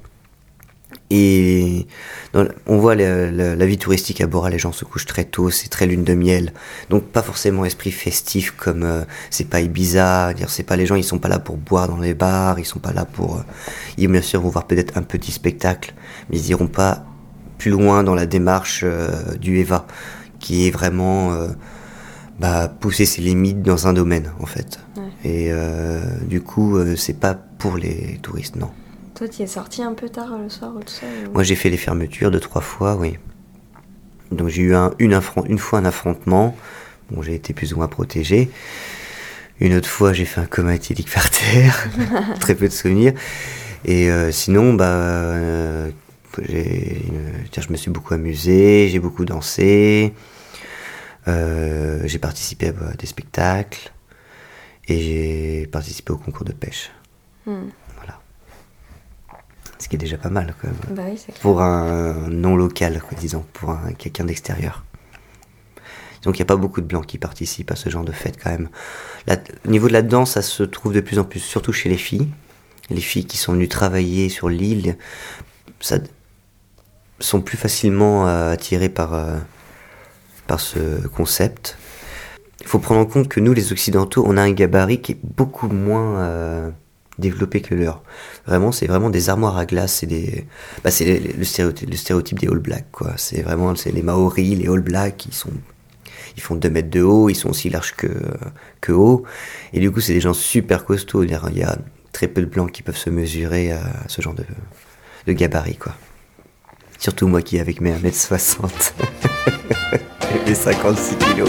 Et dans, on voit la, la, la vie touristique à Bora, les gens se couchent très tôt, c'est très lune de miel, donc pas forcément esprit festif comme euh, c'est pas Ibiza, dire c'est pas les gens, ils sont pas là pour boire dans les bars, ils sont pas là pour, euh, ils bien sûr vont voir peut-être un petit spectacle, mais ils iront pas plus loin dans la démarche euh, du Eva, qui est vraiment euh, bah, pousser ses limites dans un domaine, en fait. Ouais. Et euh, du coup, euh, c'est pas pour les touristes, non. Toi, tu es sorti un peu tard le soir ou tout ça ou... Moi, j'ai fait les fermetures deux, trois fois, oui. Donc, j'ai eu un, une, affron- une fois un affrontement. Bon, j'ai été plus ou moins protégé. Une autre fois, j'ai fait un coma éthylique par terre. Très peu de souvenirs. Et euh, sinon, bah, euh, j'ai, euh, je me suis beaucoup amusé, j'ai beaucoup dansé. Euh, j'ai participé à des spectacles. Et j'ai participé au concours de pêche. Hmm. Voilà. Ce qui est déjà pas mal, quand même. Bah oui, c'est clair. Pour un non local, quoi, disons, pour un, quelqu'un d'extérieur. Donc il n'y a pas beaucoup de blancs qui participent à ce genre de fête, quand même. La, au niveau de la danse, ça se trouve de plus en plus, surtout chez les filles. Les filles qui sont venues travailler sur l'île, ça, sont plus facilement euh, attirées par, euh, par ce concept. Il faut prendre en compte que nous, les Occidentaux, on a un gabarit qui est beaucoup moins euh, développé que le leur. Vraiment, c'est vraiment des armoires à glace, c'est des, bah, c'est le, le, stéréotype, le stéréotype des All Blacks, quoi. C'est vraiment, c'est les Maoris, les All Blacks, ils sont, ils font deux mètres de haut, ils sont aussi larges que, que haut, et du coup, c'est des gens super costauds. Il y a très peu de blancs qui peuvent se mesurer à ce genre de, de gabarit, quoi. Surtout moi qui, avec mes un mètre soixante et mes cinquante-six kilos.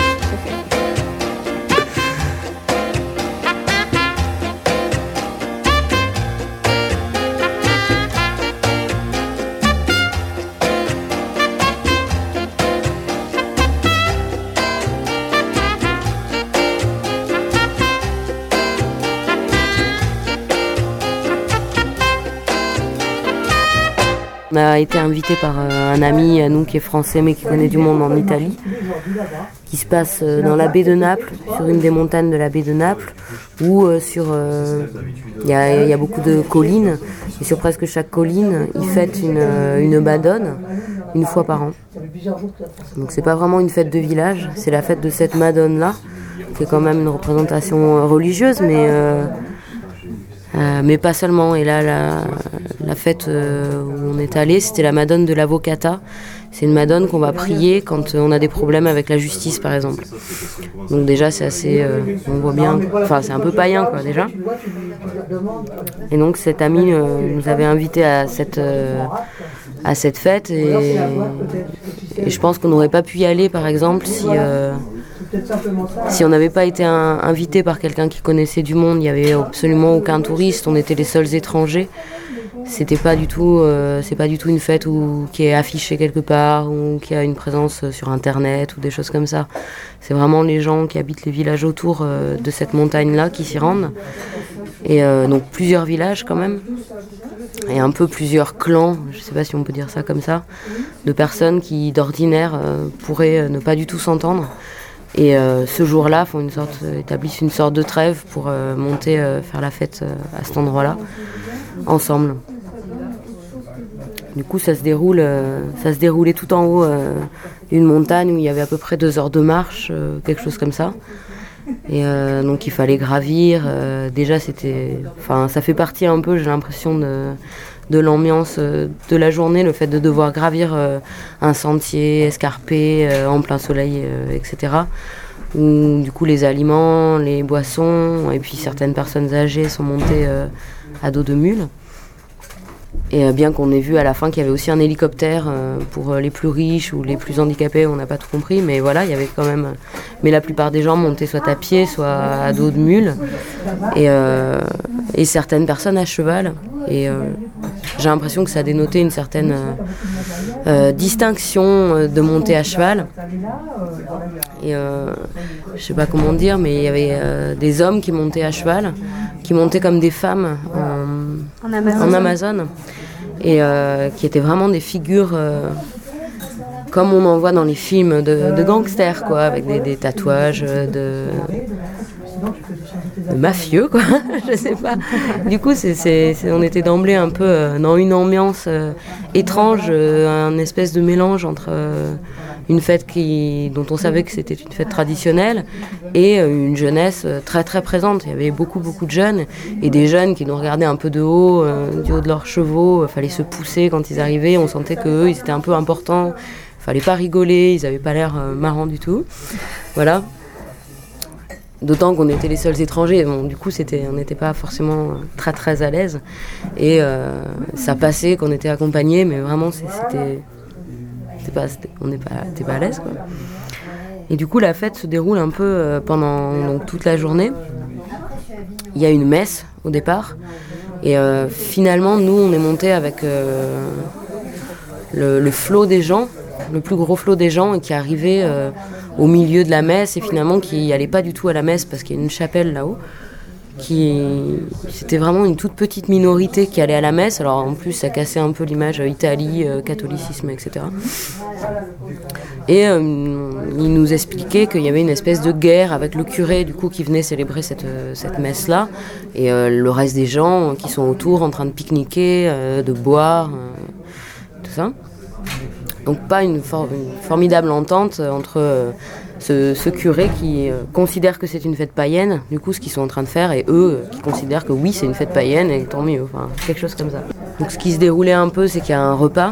On a été invité par un ami à nous qui est français mais qui connaît du monde en Italie, qui se passe dans la baie de Naples, sur une des montagnes de la baie de Naples, où sur euh, y a, y a beaucoup de collines, et sur presque chaque colline, ils fêtent une, une Madone une fois par an. Donc c'est pas vraiment une fête de village, c'est la fête de cette Madone-là, qui est quand même une représentation religieuse, mais... Euh, Euh, mais pas seulement. Et là, la, la fête euh, où on est allé, c'était la Madone de l'Avocata. C'est une Madone qu'on va prier quand on a des problèmes avec la justice, par exemple. Donc déjà, c'est assez... Euh, on voit bien... Enfin, c'est un peu païen, quoi, déjà. Et donc, cet ami euh, nous avait invités à cette, euh, à cette fête. Et, et je pense qu'on n'aurait pas pu y aller, par exemple, si... Euh, Si on n'avait pas été un, invité par quelqu'un qui connaissait du monde, il n'y avait absolument aucun touriste, on était les seuls étrangers. C'était pas du tout, euh, c'est pas du tout une fête où, qui est affichée quelque part ou qui a une présence sur internet ou des choses comme ça. C'est vraiment les gens qui habitent les villages autour euh, de cette montagne-là qui s'y rendent. Et euh, donc plusieurs villages quand même. Et un peu plusieurs clans, je sais pas si on peut dire ça comme ça, de personnes qui d'ordinaire euh, pourraient euh, ne pas du tout s'entendre. Et euh, ce jour-là, font une sorte, euh, établissent une sorte de trêve pour euh, monter, euh, faire la fête euh, à cet endroit-là, ensemble. Du coup, ça se déroule, euh, ça se déroulait tout en haut euh, d'une montagne où il y avait à peu près deux heures de marche, euh, quelque chose comme ça. Et euh, donc, il fallait gravir. Euh, déjà, c'était, enfin, ça fait partie un peu, j'ai l'impression de. de l'ambiance de la journée, le fait de devoir gravir euh, un sentier escarpé euh, en plein soleil, euh, et cetera. Où du coup les aliments, les boissons, et puis certaines personnes âgées sont montées euh, à dos de mule. Et euh, bien qu'on ait vu à la fin qu'il y avait aussi un hélicoptère euh, pour les plus riches ou les plus handicapés, on n'a pas tout compris, mais voilà, il y avait quand même... Mais la plupart des gens montaient soit à pied, soit à dos de mule, et, euh, et certaines personnes à cheval. Et euh, j'ai l'impression que ça dénotait une certaine euh, euh, distinction de monter à cheval. Et euh, je sais pas comment dire, mais il y avait euh, des hommes qui montaient à cheval, qui montaient comme des femmes en, en Amazon. En Amazon et euh, qui étaient vraiment des figures euh, comme on en voit dans les films de, de gangsters, quoi, avec des, des tatouages de... de mafieux, quoi. Je sais pas. Du coup, c'est, c'est, c'est, on était d'emblée un peu euh, dans une ambiance euh, étrange, euh, un espèce de mélange entre euh, une fête qui, dont on savait que c'était une fête traditionnelle et euh, une jeunesse euh, très très présente. Il y avait beaucoup beaucoup de jeunes et des jeunes qui nous regardaient un peu de haut, euh, du haut de leurs chevaux. Il fallait se pousser quand ils arrivaient. On sentait qu'eux, ils étaient un peu importants. Il fallait pas rigoler. Ils avaient pas l'air euh, marrants du tout. Voilà. D'autant qu'on était les seuls étrangers. Bon, du coup, c'était, on n'était pas forcément très très à l'aise. Et euh, ça passait qu'on était accompagnés, mais vraiment, c'est, c'était, c'était pas, c'était, on n'est pas, t'es pas à l'aise, quoi. Et du coup, la fête se déroule un peu euh, pendant donc, toute la journée. Il y a une messe au départ. Et euh, finalement, nous, on est montés avec euh, le, le flot des gens, le plus gros flot des gens, et qui arrivait euh, au milieu de la messe, et finalement qui n'allait pas du tout à la messe parce qu'il y a une chapelle là-haut. Qui, c'était vraiment une toute petite minorité qui allait à la messe. Alors en plus, ça cassait un peu l'image euh, Italie, euh, catholicisme, et cetera. Et euh, il nous expliquait qu'il y avait une espèce de guerre avec le curé du coup qui venait célébrer cette, euh, cette messe-là, et euh, le reste des gens qui sont autour en train de pique-niquer, euh, de boire, euh, tout ça. Donc pas une, for- une formidable entente entre euh, ce, ce curé qui euh, considère que c'est une fête païenne, du coup ce qu'ils sont en train de faire, et eux euh, qui considèrent que oui c'est une fête païenne et tant mieux, enfin quelque chose comme ça. Donc ce qui se déroulait un peu, c'est qu'il y a un repas,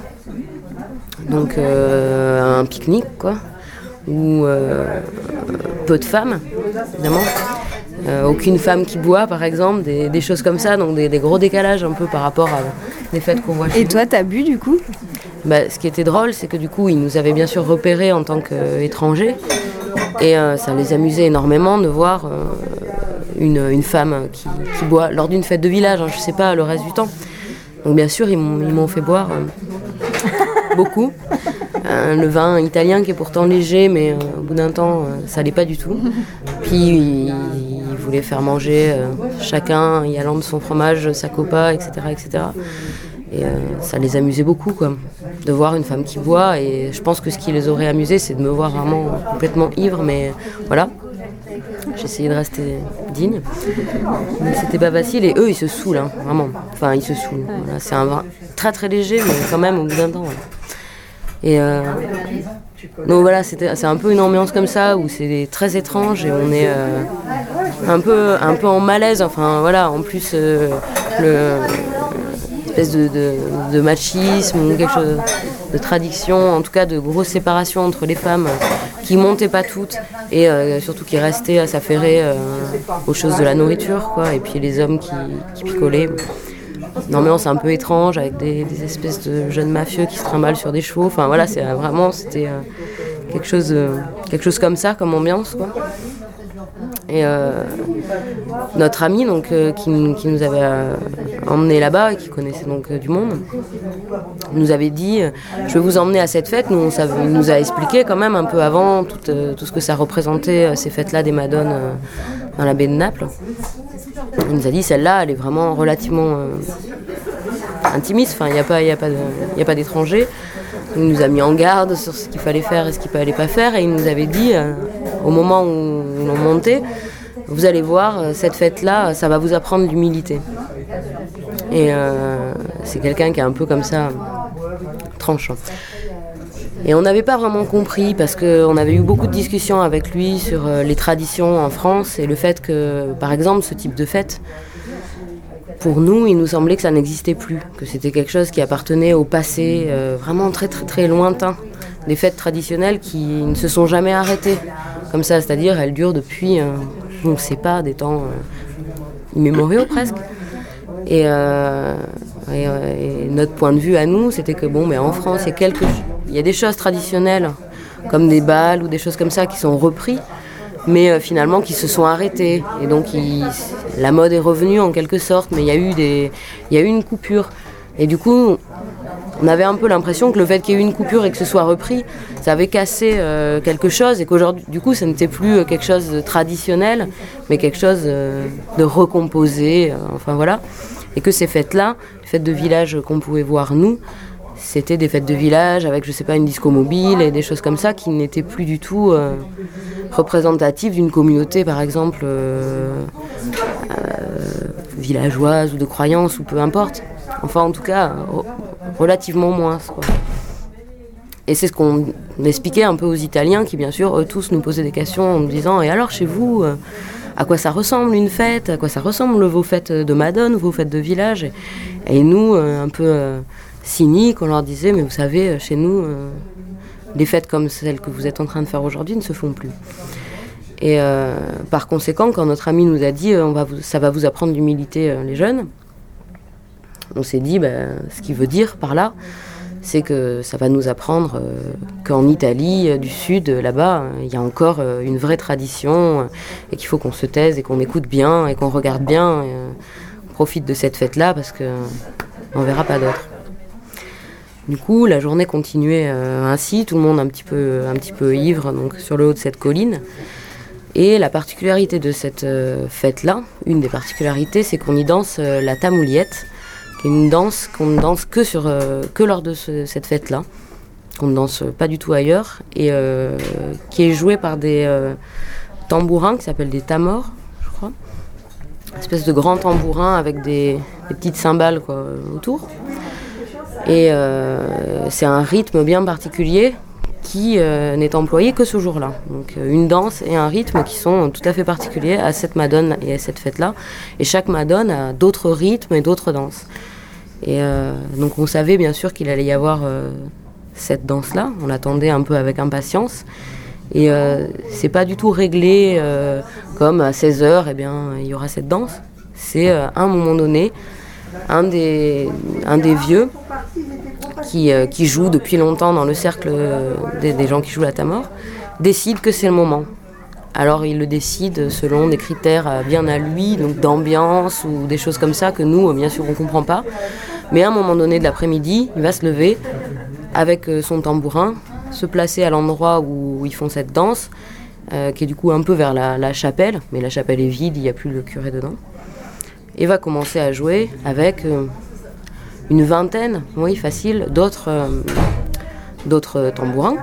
donc euh, un pique-nique quoi, où euh, peu de femmes évidemment, euh, aucune femme qui boit par exemple, des, des choses comme ça, donc des, des gros décalages un peu par rapport à des fêtes qu'on voit chez Et nous. toi, t'as bu du coup ? Bah, ce qui était drôle, c'est que du coup, ils nous avaient bien sûr repérés en tant qu'étrangers, et euh, ça les amusait énormément de voir euh, une, une femme qui, qui boit lors d'une fête de village, hein, je sais pas, le reste du temps. Donc bien sûr, ils m'ont, ils m'ont fait boire euh, beaucoup. Euh, le vin italien qui est pourtant léger, mais euh, au bout d'un temps, euh, ça allait pas du tout. Puis ils, ils voulaient faire manger euh, chacun y allant de son fromage, sa copa, et cetera, et cetera. Et euh, ça les amusait beaucoup, quoi, de voir une femme qui boit. Et je pense que ce qui les aurait amusés, c'est de me voir vraiment complètement ivre. Mais voilà, j'ai essayé de rester digne. Mais c'était pas facile. Et eux, ils se saoulent, hein, vraiment. Enfin, ils se saoulent. Voilà, c'est un vin très très léger, mais quand même au bout d'un temps. Voilà. Et euh, donc voilà, c'était, c'est un peu une ambiance comme ça où c'est très étrange et on est euh, un peu un peu en malaise. Enfin voilà, en plus euh, le espèce de, de, de machisme ou quelque chose de tradition, en tout cas de grosse séparation entre les femmes qui montaient pas toutes et euh, surtout qui restaient à s'affairer euh, aux choses de la nourriture, quoi, et puis les hommes qui, qui picolaient. Une ambiance un peu étrange avec des, des espèces de jeunes mafieux qui se trimballent sur des chevaux. Enfin voilà, c'est euh, vraiment c'était euh, quelque chose, euh, quelque chose comme ça, comme ambiance, quoi. Et euh, notre ami donc, euh, qui, qui nous avait euh, emmenés là-bas et qui connaissait donc euh, du monde, nous avait dit euh, je vais vous emmener à cette fête. Nous, on savait, il nous a expliqué quand même un peu avant tout, euh, tout ce que ça représentait, euh, ces fêtes-là des Madones euh, dans la baie de Naples. Il nous a dit celle-là elle est vraiment relativement euh, intimiste, enfin il n'y a pas, y a pas de, y a pas d'étrangers. Il nous a mis en garde sur ce qu'il fallait faire et ce qu'il ne fallait pas faire, et il nous avait dit euh, au moment où l'on montait, vous allez voir, cette fête-là, ça va vous apprendre l'humilité. Et euh, c'est quelqu'un qui est un peu comme ça, tranchant. Et on n'avait pas vraiment compris, parce qu'on avait eu beaucoup de discussions avec lui sur euh, les traditions en France, et le fait que, par exemple, ce type de fête, pour nous, il nous semblait que ça n'existait plus, que c'était quelque chose qui appartenait au passé, euh, vraiment très très très lointain. Des fêtes traditionnelles qui ne se sont jamais arrêtées, comme ça, c'est-à-dire elles durent depuis, euh, on ne sait pas, des temps euh, immémoriaux presque. Et, euh, et, et notre point de vue à nous, c'était que bon, mais en France, il y a quelques, il y a des choses traditionnelles, comme des bals ou des choses comme ça, qui sont repris, mais euh, finalement qui se sont arrêtés. Et donc il, la mode est revenue en quelque sorte, mais il y a eu des, il y a eu une coupure. Et du coup, on avait un peu l'impression que le fait qu'il y ait eu une coupure et que ce soit repris, ça avait cassé euh, quelque chose, et qu'aujourd'hui, du coup, ça n'était plus quelque chose de traditionnel, mais quelque chose euh, de recomposé, euh, enfin voilà. Et que ces fêtes-là, les fêtes de village qu'on pouvait voir nous, c'était des fêtes de village avec, je sais pas, une disco mobile et des choses comme ça qui n'étaient plus du tout euh, représentatives d'une communauté, par exemple, euh, euh, villageoise ou de croyance ou peu importe. Enfin, en tout cas, relativement moins, quoi. Et c'est ce qu'on expliquait un peu aux Italiens qui, bien sûr, eux tous nous posaient des questions en nous disant « Et alors, chez vous, euh, à quoi ça ressemble une fête ? À quoi ça ressemble vos fêtes de Madone, vos fêtes de village ?» Et nous, euh, un peu euh, cyniques, on leur disait « Mais vous savez, chez nous, euh, des fêtes comme celles que vous êtes en train de faire aujourd'hui ne se font plus. » Et euh, par conséquent, quand notre ami nous a dit euh, on va vous, ça va vous apprendre l'humilité, euh, les jeunes, on s'est dit, ben, ce qu'il veut dire par là, c'est que ça va nous apprendre euh, qu'en Italie euh, du Sud, euh, là-bas, il euh, y a encore euh, une vraie tradition euh, et qu'il faut qu'on se taise et qu'on écoute bien et qu'on regarde bien. Et, euh, on profite de cette fête-là parce qu'on euh, ne verra pas d'autre. Du coup, la journée continuait euh, ainsi, tout le monde un petit peu, un petit peu ivre, donc sur le haut de cette colline. Et la particularité de cette euh, fête-là, une des particularités, c'est qu'on y danse euh, la tamouliette, qui est une danse qu'on ne danse que, sur, euh, que lors de ce, cette fête-là, qu'on ne danse pas du tout ailleurs, et euh, qui est jouée par des euh, tambourins qui s'appellent des tamors, je crois. Une espèce de grands tambourins avec des, des petites cymbales quoi, autour. Et euh, c'est un rythme bien particulier qui euh, n'est employé que ce jour-là. Donc euh, une danse et un rythme qui sont tout à fait particuliers à cette Madone et à cette fête-là. Et chaque Madone a d'autres rythmes et d'autres danses. Et euh, donc on savait bien sûr qu'il allait y avoir euh, cette danse-là. On l'attendait un peu avec impatience. Et euh, c'est pas du tout réglé euh, comme à seize heures, eh bien, il y aura cette danse. C'est euh, à un moment donné, un des, un des vieux qui, euh, qui joue depuis longtemps dans le cercle euh, des, des gens qui jouent la tamor, décide que c'est le moment. Alors il le décide selon des critères euh, bien à lui, donc d'ambiance ou des choses comme ça que nous, euh, bien sûr, on ne comprend pas. Mais à un moment donné de l'après-midi, il va se lever avec euh, son tambourin, se placer à l'endroit où, où ils font cette danse, euh, qui est du coup un peu vers la, la chapelle, mais la chapelle est vide, il n'y a plus le curé dedans. Et va commencer à jouer avec euh, une vingtaine, oui facile, d'autres, euh, d'autres tambourins.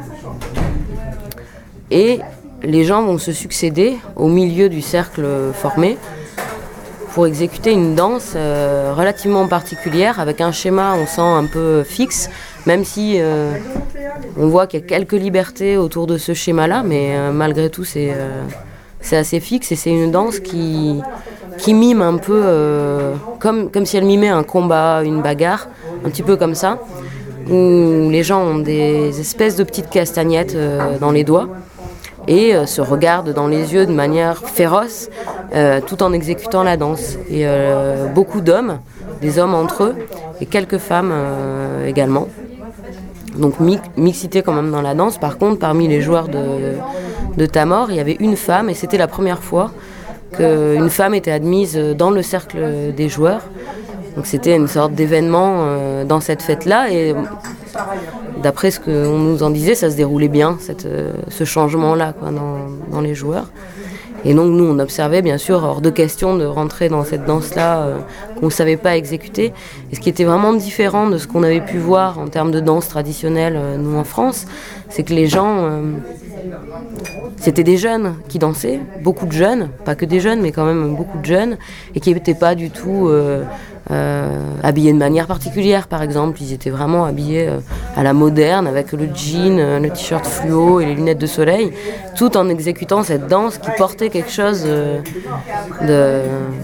Et les gens vont se succéder au milieu du cercle formé pour exécuter une danse euh, relativement particulière, avec un schéma, on sent, un peu fixe, même si euh, on voit qu'il y a quelques libertés autour de ce schéma-là, mais euh, malgré tout c'est, euh, c'est assez fixe et c'est une danse qui... qui mime un peu euh, comme, comme si elle mimait un combat, une bagarre, un petit peu comme ça, où les gens ont des espèces de petites castagnettes euh, dans les doigts et euh, se regardent dans les yeux de manière féroce euh, tout en exécutant la danse. Et euh, beaucoup d'hommes, des hommes entre eux et quelques femmes euh, également. Donc mi- mixité quand même dans la danse. Par contre, parmi les joueurs de, de tamor, il y avait une femme et c'était la première fois qu'une femme était admise dans le cercle des joueurs. Donc c'était une sorte d'événement euh, dans cette fête-là et d'après ce qu'on nous en disait, ça se déroulait bien, cette, euh, ce changement-là quoi, dans, dans les joueurs. Et donc nous, on observait bien sûr, hors de question de rentrer dans cette danse-là euh, qu'on ne savait pas exécuter. Et ce qui était vraiment différent de ce qu'on avait pu voir en termes de danse traditionnelle, euh, nous en France, c'est que les gens... Euh, C'était des jeunes qui dansaient, beaucoup de jeunes, pas que des jeunes, mais quand même beaucoup de jeunes, et qui n'étaient pas du tout euh, euh, habillés de manière particulière, par exemple. Ils étaient vraiment habillés euh, à la moderne, avec le jean, euh, le t-shirt fluo et les lunettes de soleil, tout en exécutant cette danse qui portait quelque chose euh, de...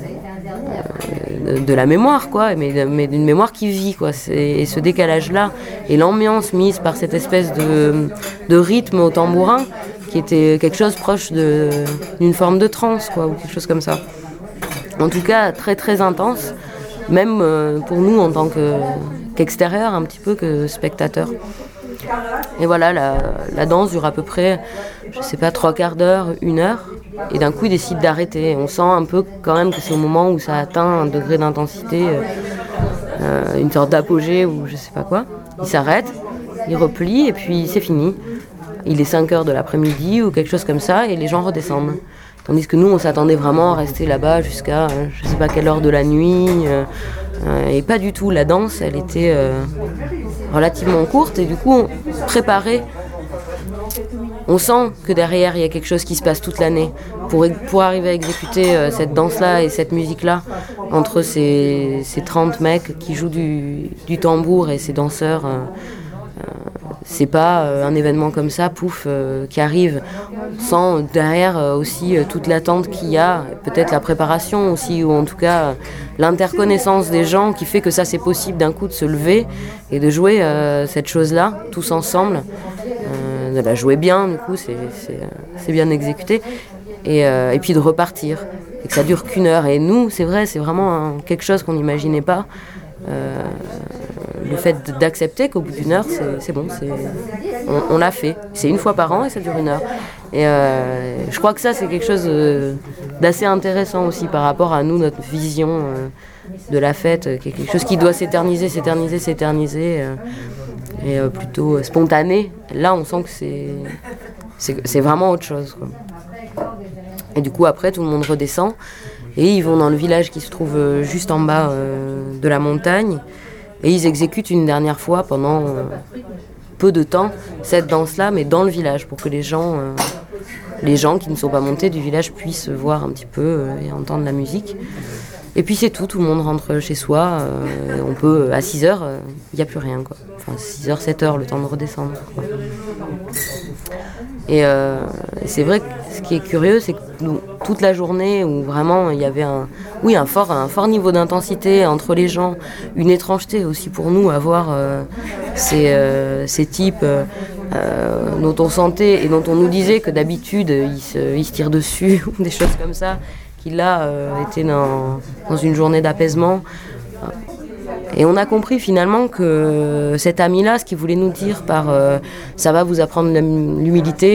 de la mémoire quoi, mais, mais d'une mémoire qui vit quoi. C'est, et ce décalage là et l'ambiance mise par cette espèce de, de rythme au tambourin qui était quelque chose proche de, d'une forme de transe quoi, ou quelque chose comme ça. En tout cas très très intense, même euh, pour nous en tant que, qu'extérieurs, un petit peu que spectateurs. Et voilà, la, la danse dure à peu près, je sais pas, trois quarts d'heure, une heure. Et d'un coup, il décide d'arrêter. On sent un peu quand même que c'est au moment où ça atteint un degré d'intensité, euh, une sorte d'apogée ou je sais pas quoi. Il s'arrête, il replie et puis c'est fini. Il est cinq heures de l'après-midi ou quelque chose comme ça et les gens redescendent. Tandis que nous, on s'attendait vraiment à rester là-bas jusqu'à euh, je sais pas quelle heure de la nuit. Euh, euh, et pas du tout. La danse, elle était euh, relativement courte et du coup, on préparait. On sent que derrière, il y a quelque chose qui se passe toute l'année. Pour, pour arriver à exécuter euh, cette danse-là et cette musique-là, entre ces, ces trente mecs qui jouent du, du tambour et ces danseurs, euh, euh, c'est pas euh, un événement comme ça, pouf, euh, qui arrive. On sent derrière euh, aussi euh, toute l'attente qu'il y a, peut-être la préparation aussi, ou en tout cas euh, l'interconnaissance des gens qui fait que ça c'est possible d'un coup de se lever et de jouer euh, cette chose-là, tous ensemble. Euh, de la jouer bien, du coup, c'est, c'est, c'est bien exécuté. Et, euh, et puis de repartir. Et que ça dure qu'une heure. Et nous, c'est vrai, c'est vraiment un, quelque chose qu'on n'imaginait pas. Euh, le fait d'accepter qu'au bout d'une heure, c'est, c'est bon, c'est, on, on l'a fait. C'est une fois par an et ça dure une heure. Et euh, je crois que ça, c'est quelque chose euh, d'assez intéressant aussi par rapport à nous, notre vision euh, de la fête, qui est quelque chose qui doit s'éterniser, s'éterniser, s'éterniser, euh, et euh, plutôt spontané. Là, on sent que c'est, c'est, c'est vraiment autre chose, quoi. Et du coup, après, tout le monde redescend. Et ils vont dans le village qui se trouve juste en bas euh, de la montagne. Et ils exécutent une dernière fois pendant euh, peu de temps cette danse-là, mais dans le village, pour que les gens, euh, les gens qui ne sont pas montés du village puissent voir un petit peu euh, et entendre la musique. Et puis c'est tout, tout le monde rentre chez soi. Euh, on peut, à six heures, il euh, n'y a plus rien, quoi. Enfin, six heures, sept heures, le temps de redescendre, quoi. Et euh, c'est vrai que ce qui est curieux, c'est que nous, toute la journée où vraiment il y avait un, oui, un, fort, un fort niveau d'intensité entre les gens, une étrangeté aussi pour nous à voir euh, ces, euh, ces types euh, dont on sentait et dont on nous disait que d'habitude ils se, ils se tirent dessus ou des choses comme ça, qui là euh, étaient dans, dans une journée d'apaisement. Et on a compris finalement que cet ami-là, ce qu'il voulait nous dire par euh, « ça va vous apprendre l'humilité »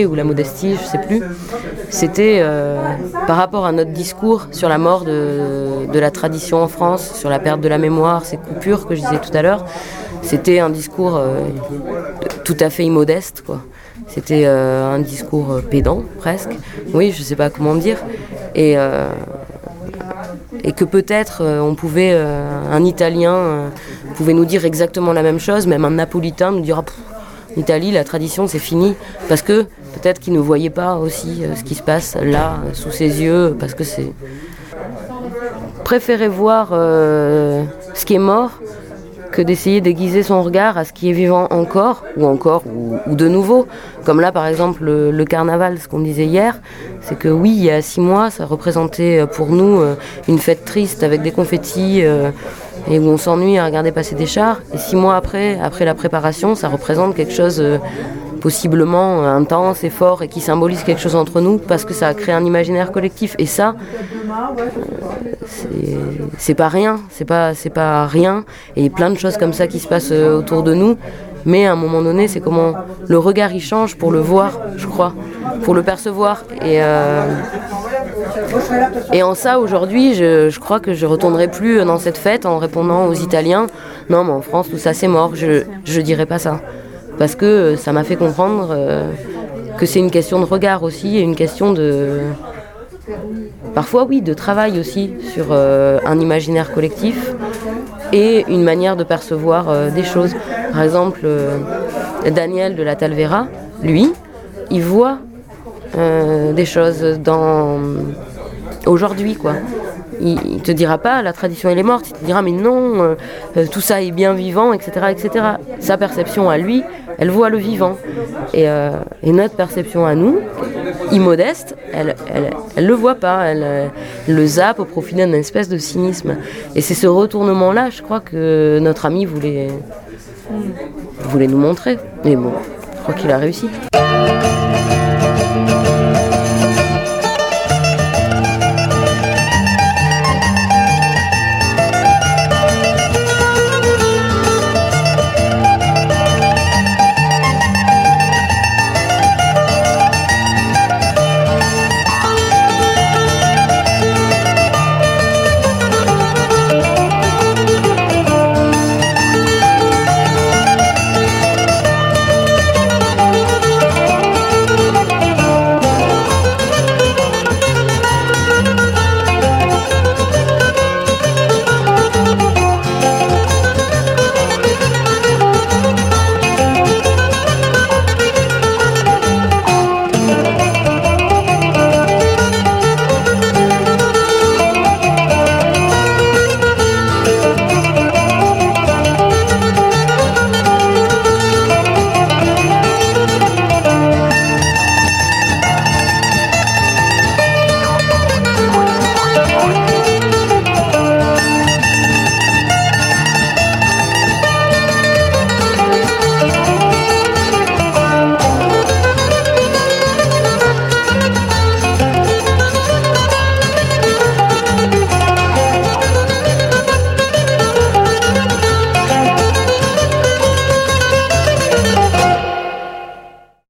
ou la modestie, je ne sais plus, c'était euh, par rapport à notre discours sur la mort de, de la tradition en France, sur la perte de la mémoire, ces coupures que je disais tout à l'heure, c'était un discours euh, tout à fait immodeste, quoi. C'était euh, un discours pédant, presque. Oui, je ne sais pas comment dire. Et... Euh, et que peut-être euh, on pouvait, euh, un Italien euh, pouvait nous dire exactement la même chose, même un Napolitain nous dira en Italie la tradition c'est fini, parce que peut-être qu'il ne voyait pas aussi euh, ce qui se passe là euh, sous ses yeux, parce que c'est préférer voir euh, ce qui est mort que d'essayer d'aiguiser son regard à ce qui est vivant encore, ou encore, ou, ou de nouveau. Comme là, par exemple, le, le carnaval, ce qu'on disait hier, c'est que oui, il y a six mois, ça représentait pour nous euh, une fête triste avec des confettis euh, et où on s'ennuie à regarder passer des chars. Et six mois après, après la préparation, ça représente quelque chose euh, possiblement intense et fort et qui symbolise quelque chose entre nous parce que ça a créé un imaginaire collectif. Et ça, euh, c'est, c'est pas rien, c'est pas, c'est pas rien. Et il y a plein de choses comme ça qui se passent euh, autour de nous. Mais à un moment donné, c'est comment le regard il change pour le voir, je crois, pour le percevoir. Et, euh, et en ça, aujourd'hui, je, je crois que je retournerai plus dans cette fête en répondant aux Italiens « Non, mais en France, tout ça, c'est mort. » Je je dirais pas ça. Parce que ça m'a fait comprendre euh, que c'est une question de regard aussi, et une question de... Parfois, oui, de travail aussi, sur euh, un imaginaire collectif et une manière de percevoir euh, des choses. Par exemple, euh, Daniel de la Talvera, lui, il voit euh, des choses dans... aujourd'hui, quoi. Il, il te dira pas la tradition elle est morte, il te dira mais non, euh, euh, tout ça est bien vivant, et cetera, et cetera. Sa perception à lui, elle voit le vivant. Et, euh, et notre perception à nous, immodeste, elle, elle, elle le voit pas, elle, elle le zappe au profit d'une espèce de cynisme. Et c'est ce retournement-là, je crois que notre ami voulait, voulait nous montrer. Mais bon, je crois qu'il a réussi.